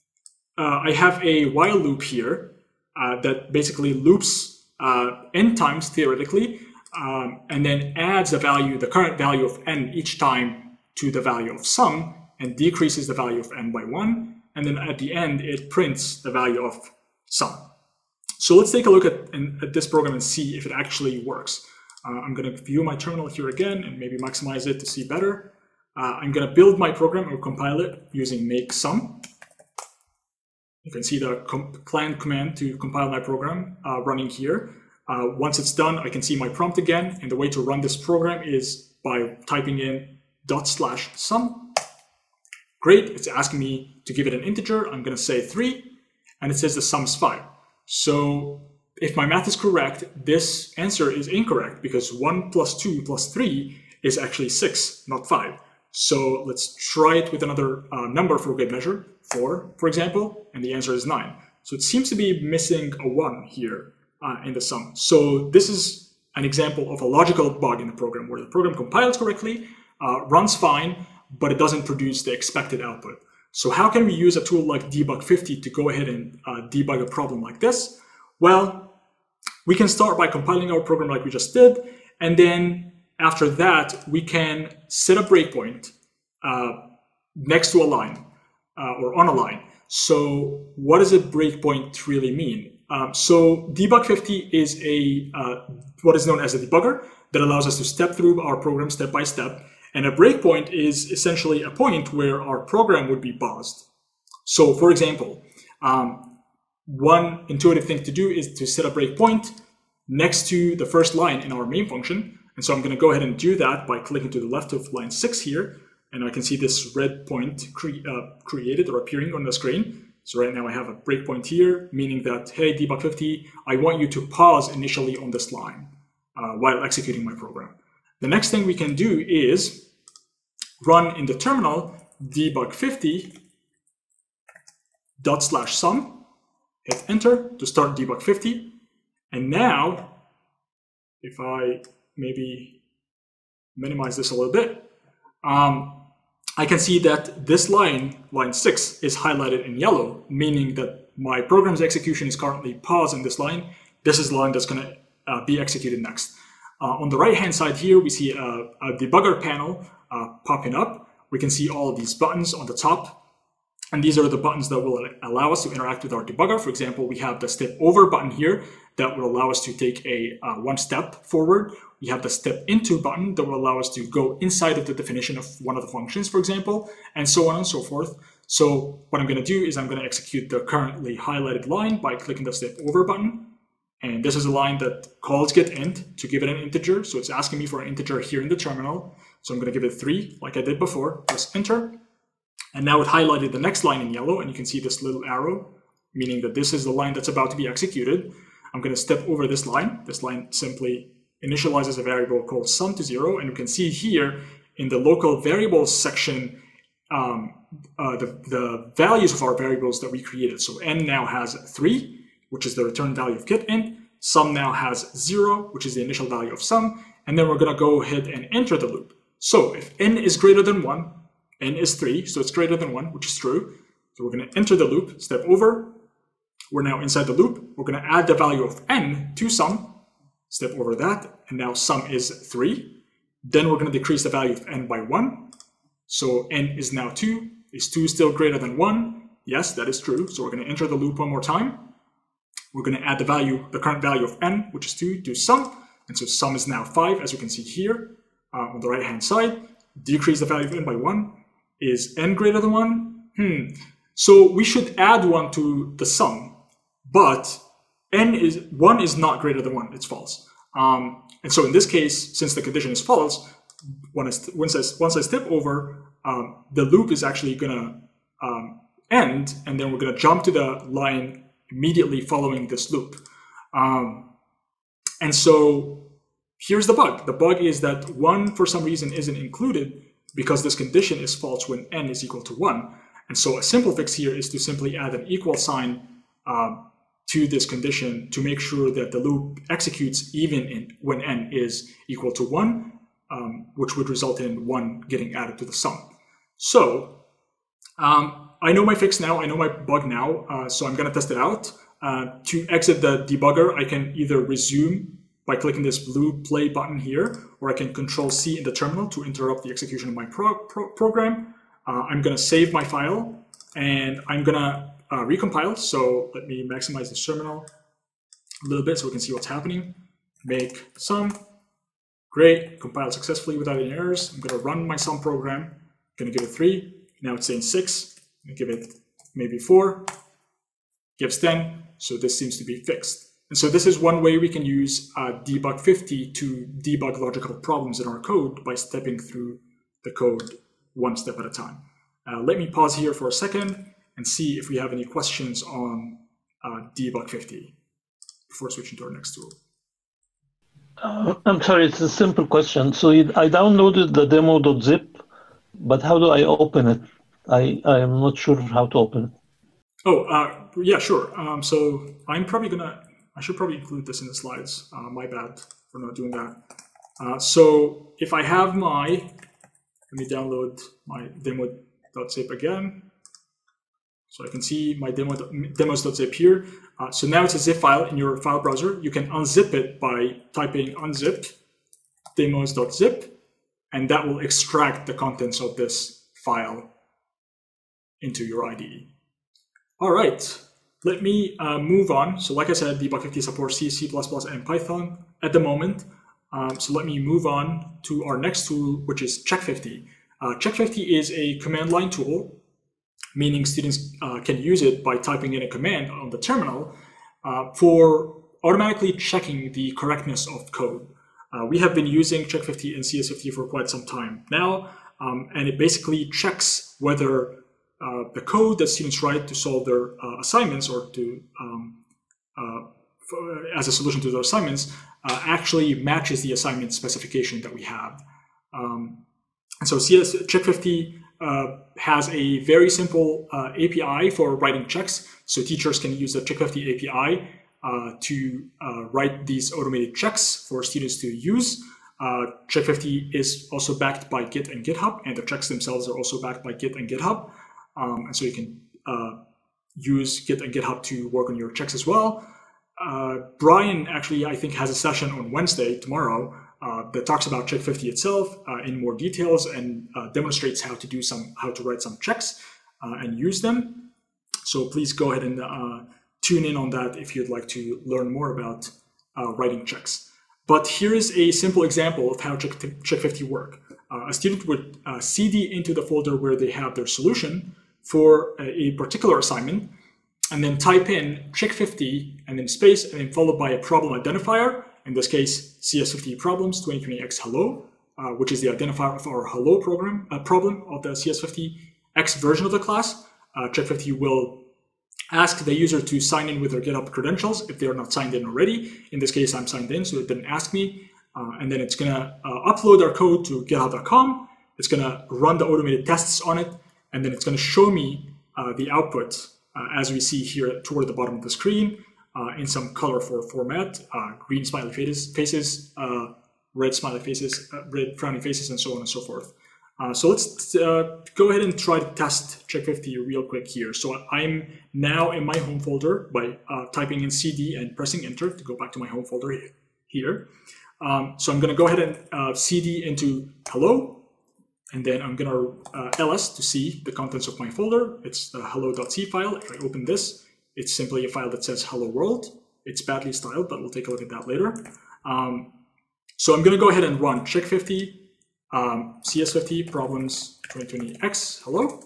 uh, I have a while loop here uh, that basically loops uh, n times theoretically, um, and then adds the value, the current value of n each time to the value of sum, and decreases the value of n by one. And then at the end, it prints the value of sum. So let's take a look at, in, at this program and see if it actually works. Uh, I'm going to view my terminal here again and maybe maximize it to see better. Uh, I'm going to build my program or compile it using make sum. You can see the com clan command to compile my program uh, running here. Uh, once it's done, I can see my prompt again. And the way to run this program is by typing in dot slash sum. Great, it's asking me to give it an integer. I'm going to say three, and it says the sum's five. So if my math is correct, this answer is incorrect because one plus two plus three is actually six, not five. So let's try it with another uh, number for good measure, four, for example, and the answer is nine. So it seems to be missing a one here uh, in the sum. So this is an example of a logical bug in the program where the program compiles correctly, uh, runs fine, but it doesn't produce the expected output. So how can we use a tool like debug fifty to go ahead and uh, debug a problem like this? Well, we can start by compiling our program like we just did, and then after that, we can set a breakpoint uh, next to a line uh, or on a line. So what does a breakpoint really mean? Um, so debug fifty is a uh, what is known as a debugger that allows us to step through our program step by step. And a breakpoint is essentially a point where our program would be paused. So for example, um, one intuitive thing to do is to set a breakpoint next to the first line in our main function. And so I'm going to go ahead and do that by clicking to the left of line six here. And I can see this red point cre uh, created or appearing on the screen. So right now I have a breakpoint here, meaning that, hey, debug fifty, I want you to pause initially on this line uh, while executing my program. The next thing we can do is run in the terminal debug fifty dot slash sum, hit enter to start debug fifty. And now, if I maybe minimize this a little bit, um, I can see that this line, line six, is highlighted in yellow, meaning that my program's execution is currently paused in this line. This is the line that's going to uh, be executed next. Uh, on the right-hand side here, we see a, a debugger panel uh, popping up. We can see all of these buttons on the top. And these are the buttons that will allow us to interact with our debugger. For example, we have the step over button here that will allow us to take a uh, one step forward. We have the step into button that will allow us to go inside of the definition of one of the functions, for example, and so on and so forth. So what I'm going to do is I'm going to execute the currently highlighted line by clicking the step over button. And this is a line that calls getInt to give it an integer. So it's asking me for an integer here in the terminal. So I'm going to give it three like I did before, press enter. And now it highlighted the next line in yellow, and you can see this little arrow, meaning that this is the line that's about to be executed. I'm going to step over this line. This line simply initializes a variable called sum to zero, and you can see here in the local variables section um, uh, the, the values of our variables that we created. So n now has three, which is the return value of getInt. Sum now has zero, which is the initial value of sum, and then we're going to go ahead and enter the loop. So if n is greater than one, n is three, so it's greater than one, which is true. So we're going to enter the loop, step over. We're now inside the loop. We're going to add the value of n to sum, step over that, and now sum is three. Then we're going to decrease the value of n by one. So n is now two. Is two still greater than one? Yes, that is true. So we're going to enter the loop one more time. We're going to add the value, the current value of n, which is two, to sum. And so sum is now five, as you can see here uh, on the right-hand side. Decrease the value of n by one. Is n greater than one? Hmm. So we should add one to the sum, but n is one is not greater than one. It's false. Um, and so in this case, since the condition is false, when I once I, once I step over, um, the loop is actually going to um, end, and then we're going to jump to the line immediately following this loop. Um, and so here's the bug. The bug is that one, for some reason, isn't included because this condition is false when n is equal to one. And so a simple fix here is to simply add an equal sign um, to this condition to make sure that the loop executes even in, when n is equal to one, um, which would result in one getting added to the sum. So um, I know my fix now, I know my bug now, uh, so I'm going to test it out. Uh, to exit the debugger, I can either resume by clicking this blue play button here, or I can control C in the terminal to interrupt the execution of my pro pro program. Uh, I'm going to save my file, and I'm going to uh, recompile. So let me maximize this terminal a little bit so we can see what's happening. Make sum. Great, compiled successfully without any errors. I'm going to run my sum program. I'm going to give it three. Now it's saying six. I'm going to give it maybe four. Gives ten. So this seems to be fixed. And so this is one way we can use uh, debug fifty to debug logical problems in our code by stepping through the code one step at a time. Uh, let me pause here for a second and see if we have any questions on uh, debug fifty before switching to our next tool. Uh, I'm sorry, it's a simple question. So it, I downloaded the demo.zip, but how do I open it? I, I am not sure how to open it. Oh, uh, yeah, sure. Um, so I'm probably gonna, I should probably include this in the slides. Uh, my bad for not doing that. Uh, so if I have my, let me download my demo.zip again. So I can see my demo, demos.zip here. Uh, so now it's a zip file in your file browser. You can unzip it by typing unzip demos.zip, and that will extract the contents of this file into your I D E. All right, let me uh, move on. So like I said, debug fifty supports C, C++, and Python at the moment. Um, so let me move on to our next tool, which is check fifty. Uh, check fifty is a command line tool, meaning students uh, can use it by typing in a command on the terminal uh, for automatically checking the correctness of code. Uh, we have been using check fifty and C S fifty for quite some time now, um, and it basically checks whether uh, the code that students write to solve their uh, assignments or to um, uh, for, as a solution to their assignments uh, actually matches the assignment specification that we have. Um, and so C S check fifty Uh, has a very simple uh, A P I for writing checks. So teachers can use the check fifty A P I uh, to uh, write these automated checks for students to use. Uh, check fifty is also backed by Git and GitHub, and the checks themselves are also backed by Git and GitHub. Um, and so you can uh, use Git and GitHub to work on your checks as well. Uh, Brian actually, I think, has a session on Wednesday, tomorrow, Uh, that talks about check fifty itself uh, in more details and uh, demonstrates how to do some, how to write some checks uh, and use them. So please go ahead and uh, tune in on that if you'd like to learn more about uh, writing checks. But here is a simple example of how check, check fifty work. Uh, a student would uh, C D into the folder where they have their solution. for a, a particular assignment, and then type in check fifty and then space, and then followed by a problem identifier. In this case, C S fifty problems twenty twenty X hello, uh, which is the identifier of our hello program uh, problem of the C S fifty X version of the class. Uh, check fifty will ask the user to sign in with their GitHub credentials if they are not signed in already. In this case, I'm signed in, so it didn't ask me. Uh, and then it's gonna uh, upload our code to github dot com. It's gonna run the automated tests on it, and then it's gonna show me uh, the output uh, as we see here toward the bottom of the screen uh, in some colorful format, uh, green smiley faces, faces uh, red smiley faces, uh, red frowning faces, and so on and so forth. Uh, so let's uh, go ahead and try to test check fifty real quick here. So I'm now in my home folder by uh, typing in C D and pressing enter to go back to my home folder here. Um, so I'm going to go ahead and uh, C D into hello, and then I'm going to uh, L S to see the contents of my folder. It's the hello.c file. If I open this, it's simply a file that says hello world. It's badly styled, but we'll take a look at that later. Um, so I'm going to go ahead and run check fifty. Um, C S fifty problems twenty twenty X hello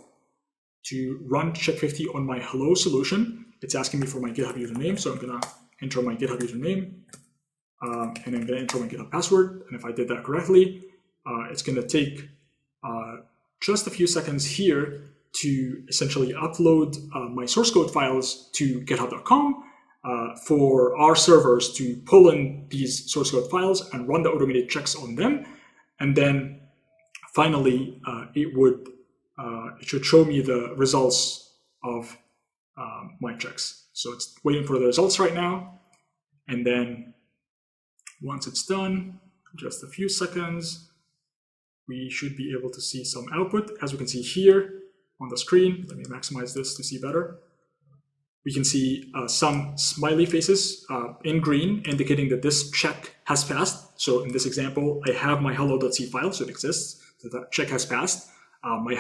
to run check fifty on my hello solution. It's asking me for my GitHub username, so I'm gonna enter my GitHub username um, and I'm gonna enter my GitHub password. And if I did that correctly, uh, it's gonna take uh, just a few seconds here to essentially upload uh, my source code files to github dot com uh, for our servers to pull in these source code files and run the automated checks on them. And then finally, uh, it would uh, it should show me the results of um, my checks. So it's waiting for the results right now. And then once it's done, just a few seconds, we should be able to see some output. As we can see here on the screen, let me maximize this to see better. We can see uh, some smiley faces uh, in green, indicating that this check has passed. So in this example, I have my hello.c file, so it exists. So that check has passed. Uh, my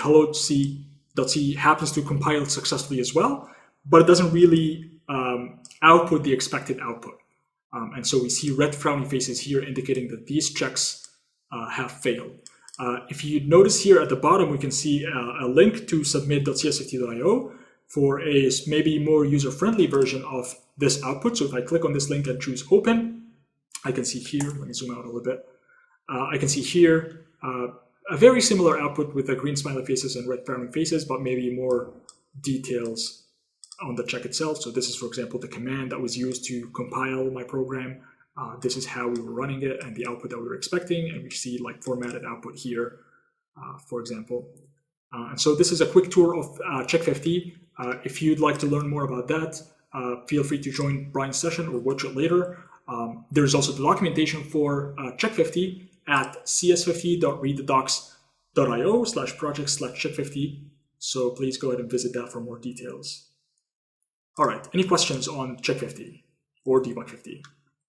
hello.c happens to compile successfully as well, but it doesn't really um, output the expected output. Um, and so we see red frowny faces here, indicating that these checks uh, have failed. Uh, if you notice here at the bottom, we can see a, a link to submit dot c s fifty dot i o for a maybe more user-friendly version of this output. So if I click on this link and choose open, I can see here, let me zoom out a little bit. Uh, I can see here uh, a very similar output with the green smiley faces and red frowning faces, but maybe more details on the check itself. So this is, for example, the command that was used to compile my program. Uh, this is how we were running it and the output that we were expecting. And we see like formatted output here, uh, for example. Uh, and so this is a quick tour of uh, check fifty. Uh, if you'd like to learn more about that, uh, feel free to join Brian's session or watch it later. Um, there's also the documentation for uh, check fifty at c s fifty dot read the docs dot i o slash project slash check fifty. So please go ahead and visit that for more details. All right, any questions on check fifty or debug fifty?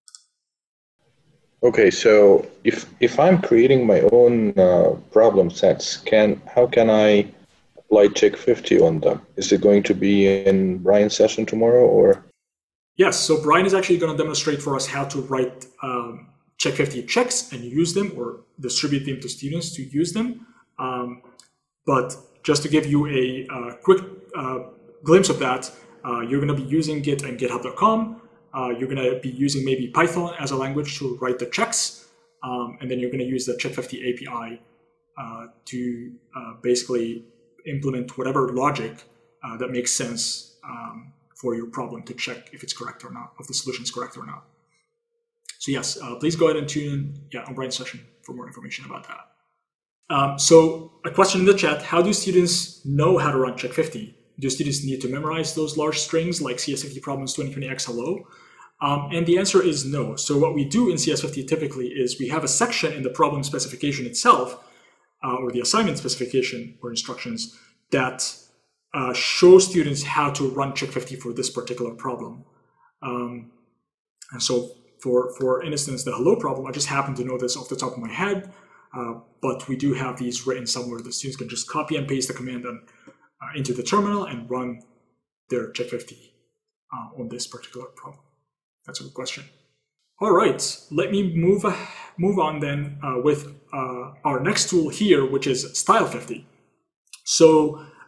Okay, so if if I'm creating my own uh, problem sets, can how can I apply check fifty on them? Is it going to be in Brian's session tomorrow, or? Yes, so Brian is actually going to demonstrate for us how to write um, check fifty checks and use them or distribute them to students to use them. Um, but just to give you a uh, quick uh, glimpse of that, uh, you're going to be using Git and github dot com. Uh, you're going to be using maybe Python as a language to write the checks, um, and then you're going to use the check fifty A P I uh, to uh, basically implement whatever logic uh, that makes sense um, for your problem to check if it's correct or not, if the solution is correct or not. So yes, uh, please go ahead and tune in yeah, on Brian's session for more information about that. Um, so a question in the chat, how do students know how to run check fifty? Do students need to memorize those large strings like C S fifty problems twenty twenty X hello? Um, and the answer is no. So what we do in C S fifty typically is we have a section in the problem specification itself, uh, or the assignment specification or instructions that uh, show students how to run check fifty for this particular problem. Um, and so for, for instance, the hello problem, I just happen to know this off the top of my head, uh, but we do have these written somewhere. The students can just copy and paste the command and Uh, into the terminal and run their check fifty uh, on this particular problem. That's a good question. All right, let me move uh, move on then uh, with uh, our next tool here, which is style fifty. So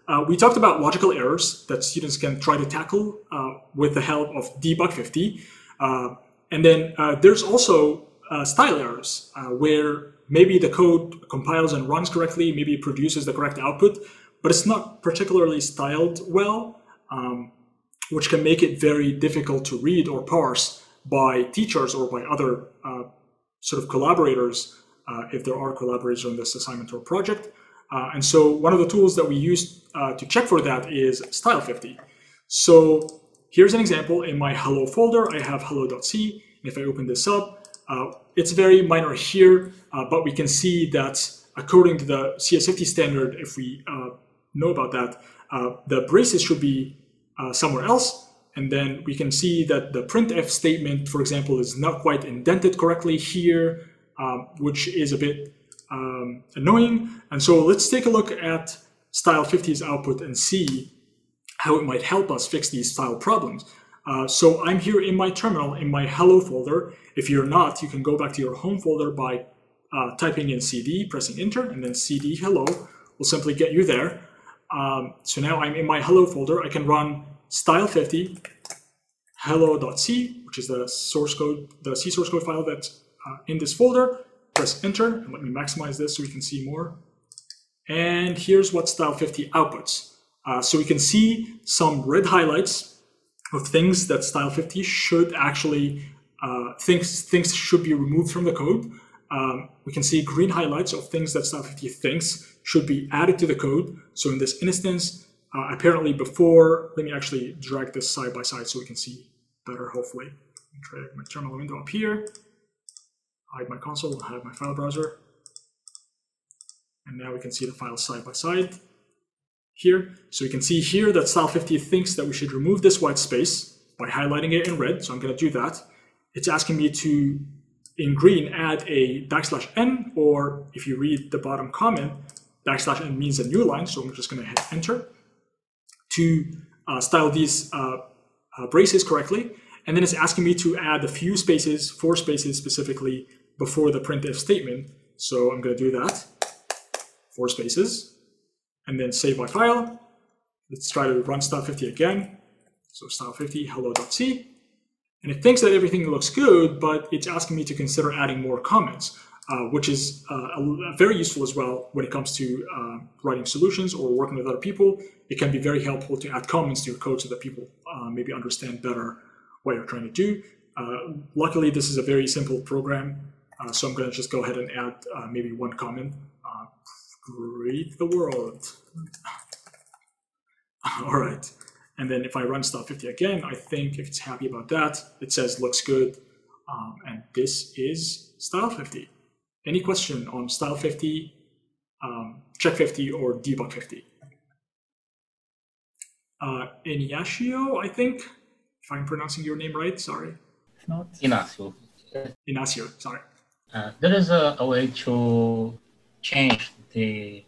uh, we talked about logical errors that students can try to tackle uh, with the help of debug fifty. Uh, and then uh, there's also uh, style errors uh, where maybe the code compiles and runs correctly, maybe it produces the correct output, but it's not particularly styled well, um, which can make it very difficult to read or parse by teachers or by other uh, sort of collaborators, uh, if there are collaborators on this assignment or project. Uh, and so one of the tools that we use uh, to check for that is style fifty. So here's an example. In my hello folder, I have hello.c. And if I open this up, uh, it's very minor here, uh, but we can see that according to the C S fifty standard, if we uh, know about that, uh, the braces should be uh, somewhere else. And then we can see that the printf statement, for example, is not quite indented correctly here, um, which is a bit um, annoying. And so let's take a look at style fifty's output and see how it might help us fix these style problems. Uh, so I'm here in my terminal, in my hello folder. If you're not, you can go back to your home folder by uh, typing in cd, pressing enter, and then cd hello will simply get you there. Um, so now I'm in my hello folder. I can run style fifty hello.c, which is the source code, the C source code file that's uh, in this folder. Press enter, and let me maximize this so we can see more. And here's what style fifty outputs. Uh, so we can see some red highlights of things that style fifty should actually, uh, things, things should be removed from the code. Um, we can see green highlights of things that style fifty thinks should be added to the code. So in this instance, uh, apparently before, let me actually drag this side by side so we can see better, hopefully. Drag my terminal window up here, hide my console, hide my file browser. And now we can see the files side by side here. So we can see here that style fifty thinks that we should remove this white space by highlighting it in red. So I'm going to do that. It's asking me to, in green, add a backslash n, or if you read the bottom comment, backslash n means a new line. So I'm just going to hit enter to uh, style these uh, uh, braces correctly. And then it's asking me to add a few spaces, four spaces specifically, before the printf statement. So I'm going to do that, four spaces, and then save my file. Let's try to run style fifty again. So style fifty hello.c. And it thinks that everything looks good, but it's asking me to consider adding more comments, uh, which is uh, a, very useful as well when it comes to uh, writing solutions or working with other people. It can be very helpful to add comments to your code so that people uh, maybe understand better what you're trying to do. Uh, luckily, this is a very simple program, uh, so I'm going to just go ahead and add uh, maybe one comment. Uh, greet the world. All right. And then if I run style fifty again, I think if it's happy about that, it says looks good. Um, and this is style fifty. Any question on style fifty, um, check fifty, or debug fifty? Uh, Inacio, I think, if I'm pronouncing your name right, sorry. Not Inacio. Inacio, sorry. Uh, there is a, a way to change the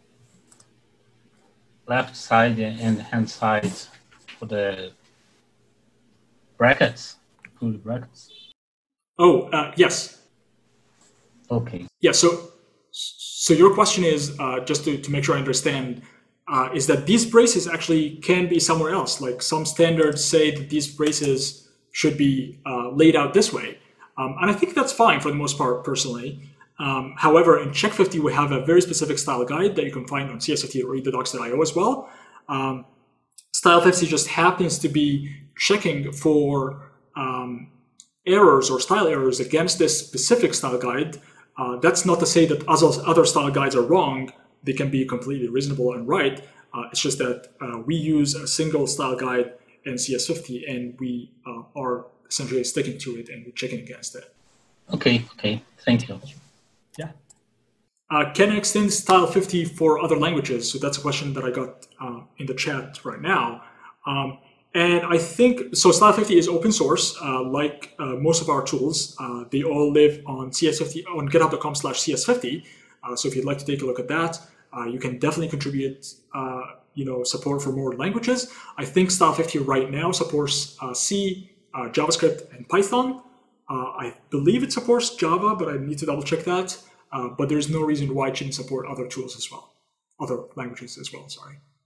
left side and hand side for the brackets, curly brackets. Oh, uh, yes. Okay. Yeah, so so your question is, uh, just to, to make sure I understand, uh, is that these braces actually can be somewhere else. Like some standards say that these braces should be uh, laid out this way. Um, and I think that's fine for the most part, personally. Um, however, in check fifty, we have a very specific style guide that you can find on C S fifty or read the docs dot i o as well. Um, style fifty just happens to be checking for um, errors or style errors against this specific style guide. Uh, that's not to say that other, other style guides are wrong. They can be completely reasonable and right. Uh, it's just that uh, we use a single style guide in C S fifty, and we uh, are essentially sticking to it and we're checking against it. Okay, okay, thank you. Yeah. Uh, can I extend style fifty for other languages? So that's a question that I got uh, in the chat right now. Um, and I think, so style fifty is open source, uh, like uh, most of our tools. Uh, they all live on C S fifty, on github dot com slash C S fifty. Uh, so if you'd like to take a look at that, uh, you can definitely contribute uh, you know, support for more languages. I think style fifty right now supports uh, C, uh, JavaScript, and Python. Uh, I believe it supports Java, but I need to double check that. Uh, but there's no reason why it shouldn't support other tools as well, other languages as well, sorry.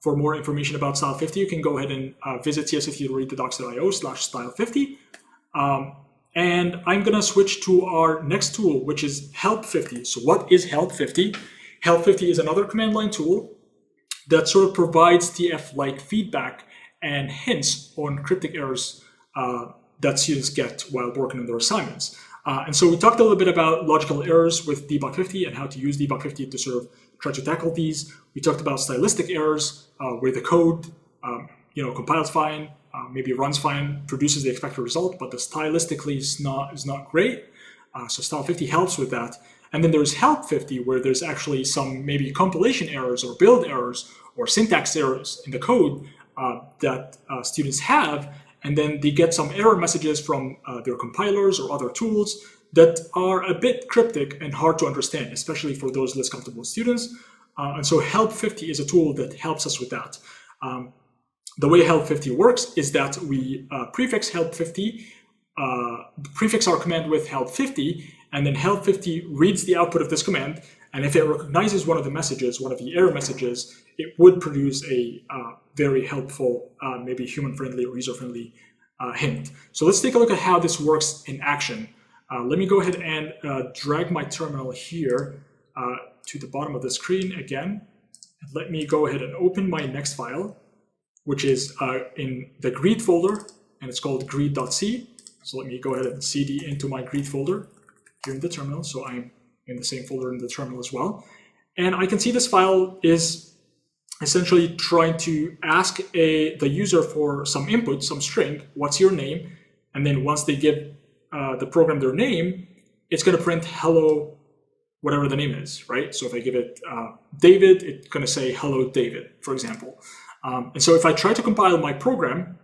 for more information about Style fifty, you can go ahead and uh, visit c s fifty read the docs dot i o slash style fifty. Um, and I'm going to switch to our next tool, which is help fifty. So what is help fifty? help fifty is another command line tool that sort of provides T F-like feedback and hints on cryptic errors uh, that students get while working on their assignments. Uh, and so we talked a little bit about logical errors with debug fifty and how to use debug fifty to sort of try to tackle these. We talked about stylistic errors uh, where the code um, you know, compiles fine, uh, maybe runs fine, produces the expected result, but the stylistically is not, is not great. Uh, so Style fifty helps with that. And then there's help fifty, where there's actually some maybe compilation errors or build errors or syntax errors in the code uh, that uh, students have. And then they get some error messages from uh, their compilers or other tools that are a bit cryptic and hard to understand, especially for those less comfortable students. Uh, and so help fifty is a tool that helps us with that. Um, the way help fifty works is that we uh, prefix help fifty, uh, prefix our command with help fifty, and then help fifty reads the output of this command. And if it recognizes one of the messages, one of the error messages, it would produce a uh, very helpful, uh, maybe human-friendly or user-friendly uh, hint. So let's take a look at how this works in action. Uh, let me go ahead and uh, drag my terminal here uh, to the bottom of the screen again. And let me go ahead and open my next file, which is uh, in the greet folder, and it's called greet.c. So let me go ahead and cd into my greet folder here in the terminal. So I'm in the same folder in the terminal as well. And I can see this file is essentially trying to ask a, the user for some input, some string, what's your name? And then once they give uh, the program their name, it's going to print hello, whatever the name is, right? So if I give it uh, David, it's going to say hello, David, for example. Um, and so if I try to compile my program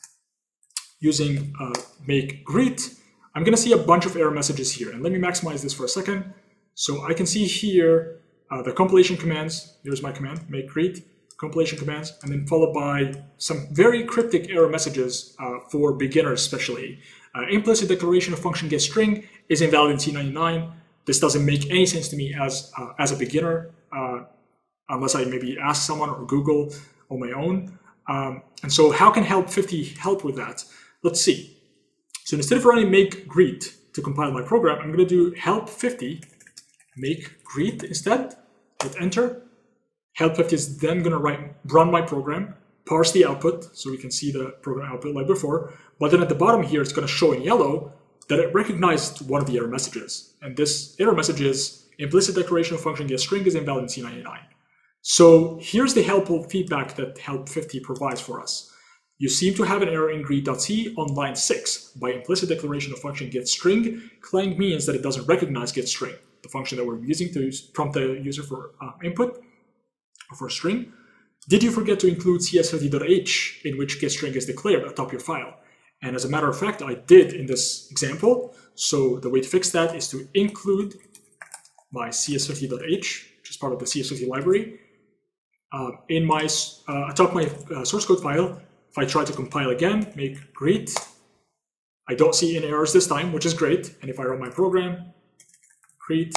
using uh, make greet, I'm going to see a bunch of error messages here. And let me maximize this for a second. So I can see here uh, the compilation commands. Here's my command, make greet, compilation commands, and then followed by some very cryptic error messages uh, for beginners especially. Uh, implicit declaration of function getString is invalid in C ninety-nine. This doesn't make any sense to me as, uh, as a beginner, uh, unless I maybe ask someone or Google on my own. Um, and so how can help fifty help with that? Let's see. So instead of running make greet to compile my program, I'm going to do help fifty make greet instead. Hit enter. help fifty is then going to write run my program, parse the output so we can see the program output like before. But then at the bottom here, it's going to show in yellow that it recognized one of the error messages. And this error message is implicit declaration of function getString is invalid in C ninety-nine. So here's the helpful feedback that help fifty provides for us. You seem to have an error in greet.c on line six. By implicit declaration of function getString, Clang means that it doesn't recognize getString, the function that we're using to prompt the user for uh, input or for a string. Did you forget to include c s fifty dot h in which getString is declared atop your file? And as a matter of fact, I did in this example. So the way to fix that is to include my c s fifty dot h, which is part of the C S fifty library, uh, in my uh, atop my uh, source code file. If I try to compile again, make greet, I don't see any errors this time, which is great. And if I run my program, greet,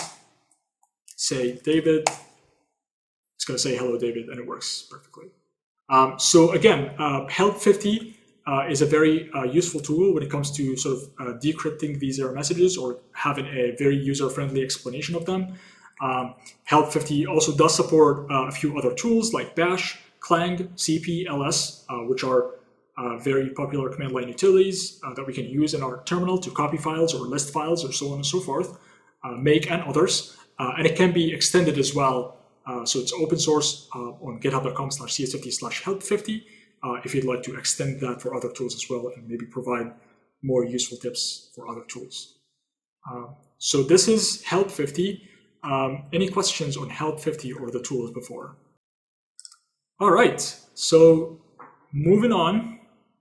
say David, it's going to say hello, David, and it works perfectly. Um, so again, uh, help fifty uh, is a very uh, useful tool when it comes to sort of uh, decrypting these error messages or having a very user-friendly explanation of them. Um, help fifty also does support uh, a few other tools like Bash, Clang, C P, L S, uh, which are uh, very popular command line utilities uh, that we can use in our terminal to copy files or list files or so on and so forth, uh, make and others. Uh, and it can be extended as well. Uh, so it's open source uh, on github dot com slash c s fifty slash help fifty uh, if you'd like to extend that for other tools as well and maybe provide more useful tips for other tools. Uh, so this is help fifty. Um, any questions on help fifty or the tools before? All right, so moving on.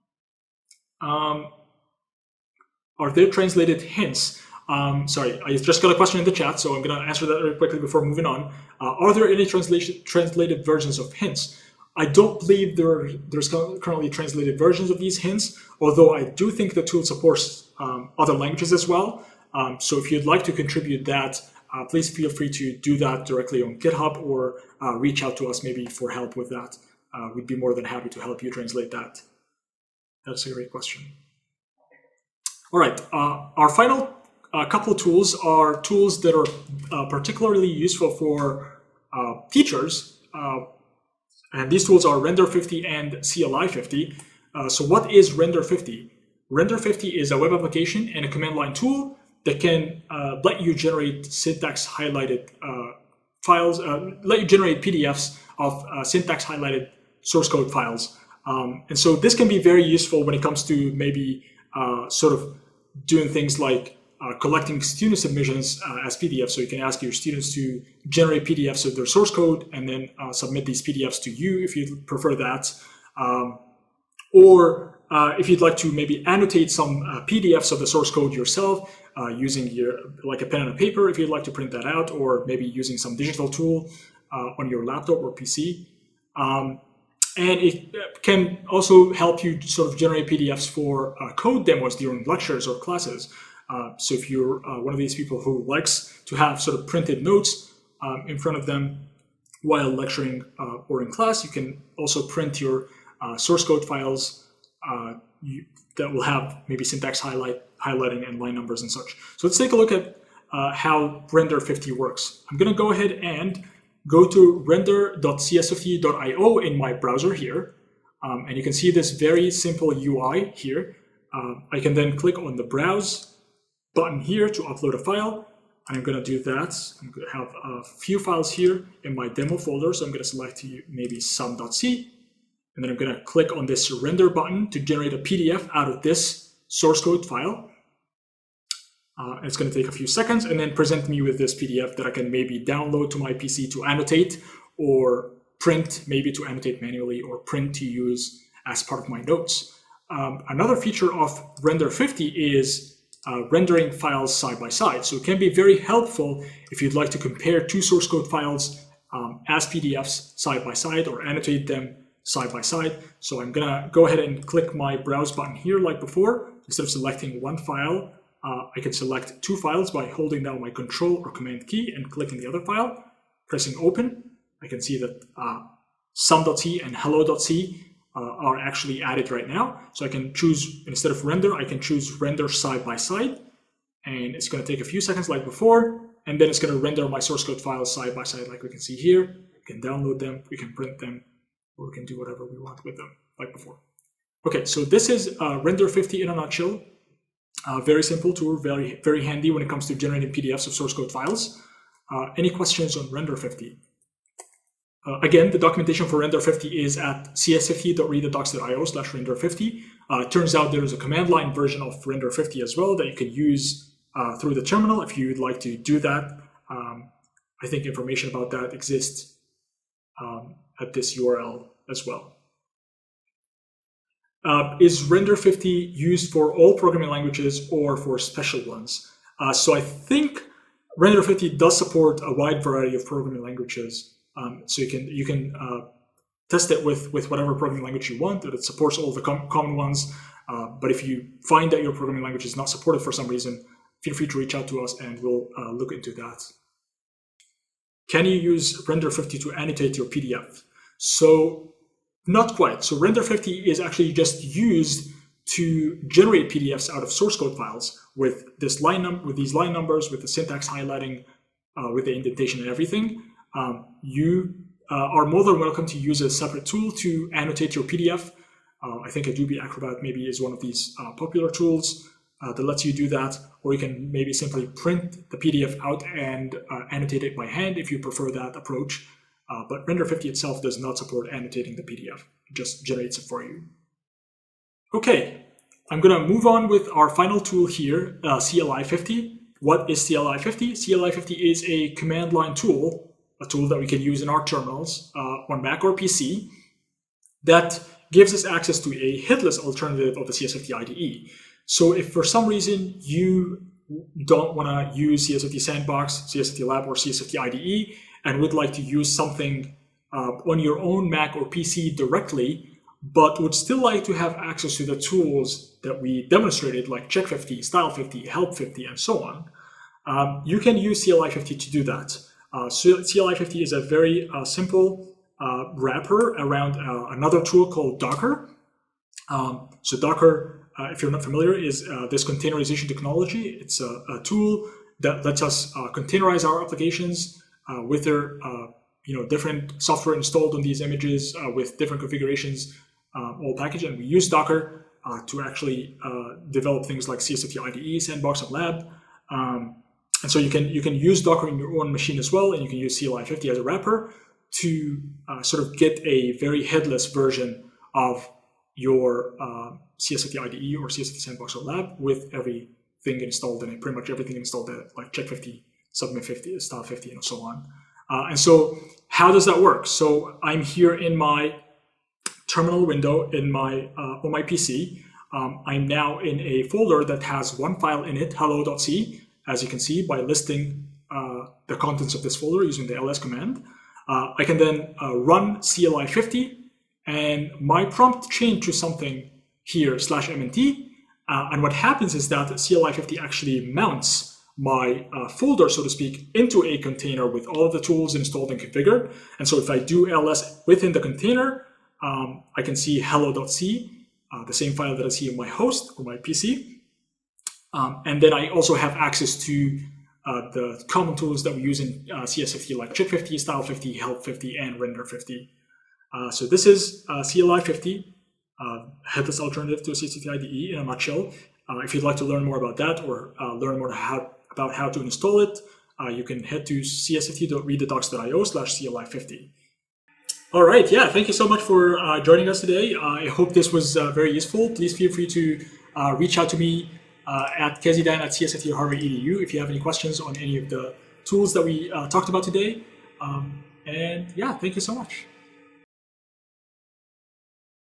Um, are there translated hints? Um, sorry, I just got a question in the chat, so I'm going to answer that very quickly before moving on. Uh, are there any translation translated versions of hints? I don't believe there are, there's currently translated versions of these hints, although I do think the tool supports um, other languages as well. Um, so if you'd like to contribute that, uh, please feel free to do that directly on GitHub or uh, reach out to us maybe for help with that uh, we'd be more than happy to help you translate that. That's a great question. All right, uh, our final uh, couple tools are tools that are uh, particularly useful for uh, teachers. Uh, and these tools are Render fifty and C L I fifty. Uh, so what is Render fifty? Render fifty is a web application and a command line tool that can uh, let you generate syntax highlighted uh, files, uh, let you generate P D Fs of uh, syntax highlighted source code files. Um, and so this can be very useful when it comes to maybe uh, sort of doing things like uh, collecting student submissions uh, as P D Fs. So you can ask your students to generate P D Fs of their source code and then uh, submit these P D Fs to you if you prefer that. Um, or uh, if you'd like to maybe annotate some uh, P D Fs of the source code yourself uh, using your like a pen and a paper if you'd like to print that out, or maybe using some digital tool uh, on your laptop or P C. Um, And it can also help you sort of generate P D Fs for uh, code demos during lectures or classes. Uh, so if you're uh, one of these people who likes to have sort of printed notes um, in front of them while lecturing uh, or in class, you can also print your uh, source code files uh, you, that will have maybe syntax highlight, highlighting and line numbers and such. So let's take a look at uh, how Render fifty works. I'm going to go ahead and go to render dot c s fifty dot i o in my browser here, um, and you can see this very simple U I here. Uh, I can then click on the Browse button here to upload a file, and I'm going to do that. I'm going to have a few files here in my demo folder, so I'm going to select maybe sum.c, and then I'm going to click on this Render button to generate a P D F out of this source code file. Uh, it's going to take a few seconds and then present me with this P D F that I can maybe download to my P C to annotate, or print maybe to annotate manually, or print to use as part of my notes. Um, another feature of Render fifty is uh, rendering files side by side. So it can be very helpful if you'd like to compare two source code files um, as P D Fs side by side, or annotate them side by side. So I'm going to go ahead and click my Browse button here like before. Instead of selecting one file, Uh, I can select two files by holding down my Control or Command key and clicking the other file, pressing Open. I can see that uh, sum.c and hello.c uh, are actually added right now. So I can choose, instead of render, I can choose render side by side, and it's going to take a few seconds like before, and then it's going to render my source code files side by side like we can see here. We can download them, we can print them, or we can do whatever we want with them like before. Okay, so this is uh, Render fifty in a nutshell. Uh, very simple tool, very very handy when it comes to generating P D Fs of source code files. Uh, any questions on Render fifty? Uh, again, the documentation for Render fifty is at c s fifty dot readadocs dot i o slash render fifty. Uh, it turns out there is a command line version of Render fifty as well that you can use uh, through the terminal if you'd like to do that. Um, I think information about that exists um, at this U R L as well. Uh, is Render fifty used for all programming languages or for special ones? Uh, so I think Render fifty does support a wide variety of programming languages. Um, so you can you can uh, test it with, with whatever programming language you want, that it supports all the com common ones. Uh, but if you find that your programming language is not supported for some reason, feel free to reach out to us and we'll uh, look into that. Can you use Render fifty to annotate your P D F? So not quite. So Render fifty is actually just used to generate P D Fs out of source code files with this line num with these line numbers, with the syntax highlighting, uh, with the indentation and everything. Um, you uh, are more than welcome to use a separate tool to annotate your P D F. Uh, I think Adobe Acrobat maybe is one of these uh, popular tools uh, that lets you do that, or you can maybe simply print the P D F out and uh, annotate it by hand if you prefer that approach. Uh, but Render fifty itself does not support annotating the P D F. It just generates it for you. Okay, I'm going to move on with our final tool here, uh, C L I fifty. What is C L I fifty? C L I fifty is a command line tool, a tool that we can use in our terminals uh, on Mac or P C, that gives us access to a hitless alternative of the C S fifty I D E. So if for some reason you don't want to use C S fifty Sandbox, C S fifty Lab, or C S fifty I D E, and would like to use something uh, on your own Mac or P C directly, but would still like to have access to the tools that we demonstrated, like Check fifty, Style fifty, Help fifty, and so on, um, you can use C L I fifty to do that. Uh, so C L I fifty is a very uh, simple uh, wrapper around uh, another tool called Docker. Um, so Docker, uh, if you're not familiar, is uh, this containerization technology. It's a, a tool that lets us uh, containerize our applications uh, with their uh, you know different software installed on these images uh, with different configurations, uh, all packaged. And we use Docker uh, to actually uh, develop things like C S fifty I D E, Sandbox, and Lab. Um, and so you can you can use Docker in your own machine as well, and you can use C L I fifty as a wrapper to uh, sort of get a very headless version of your uh, C S fifty I D E or C S fifty Sandbox or Lab with everything installed in it, pretty much everything installed in it, like check fifty, submit fifty, style fifty, and so on. Uh, and so how does that work? So I'm here in my terminal window in my uh, on my P C. Um, I'm now in a folder that has one file in it, hello.c, as you can see by listing uh, the contents of this folder using the ls command. Uh, I can then uh, run C L I fifty, and my prompt changed to something here, slash mnt. Uh, and what happens is that C L I fifty actually mounts my uh, folder, so to speak, into a container with all of the tools installed and configured. And so if I do ls within the container, um, I can see hello.c, uh, the same file that I see in my host or my P C. Um, and then I also have access to uh, the common tools that we use in uh, C S fifty, like check fifty, style fifty, help fifty, and render fifty. Uh, so this is uh, C L I fifty, uh, headless alternative to C S fifty I D E in a nutshell. Uh, if you'd like to learn more about that or uh, learn more how, about how to install it, uh, you can head to c s fifty dot read the docs dot i o slash C L I fifty. All right, yeah, thank you so much for uh, joining us today. Uh, I hope this was uh, very useful. Please feel free to uh, reach out to me uh, at kezidan at c s fifty harvard dot e d u if you have any questions on any of the tools that we uh, talked about today. Um, and yeah, thank you so much.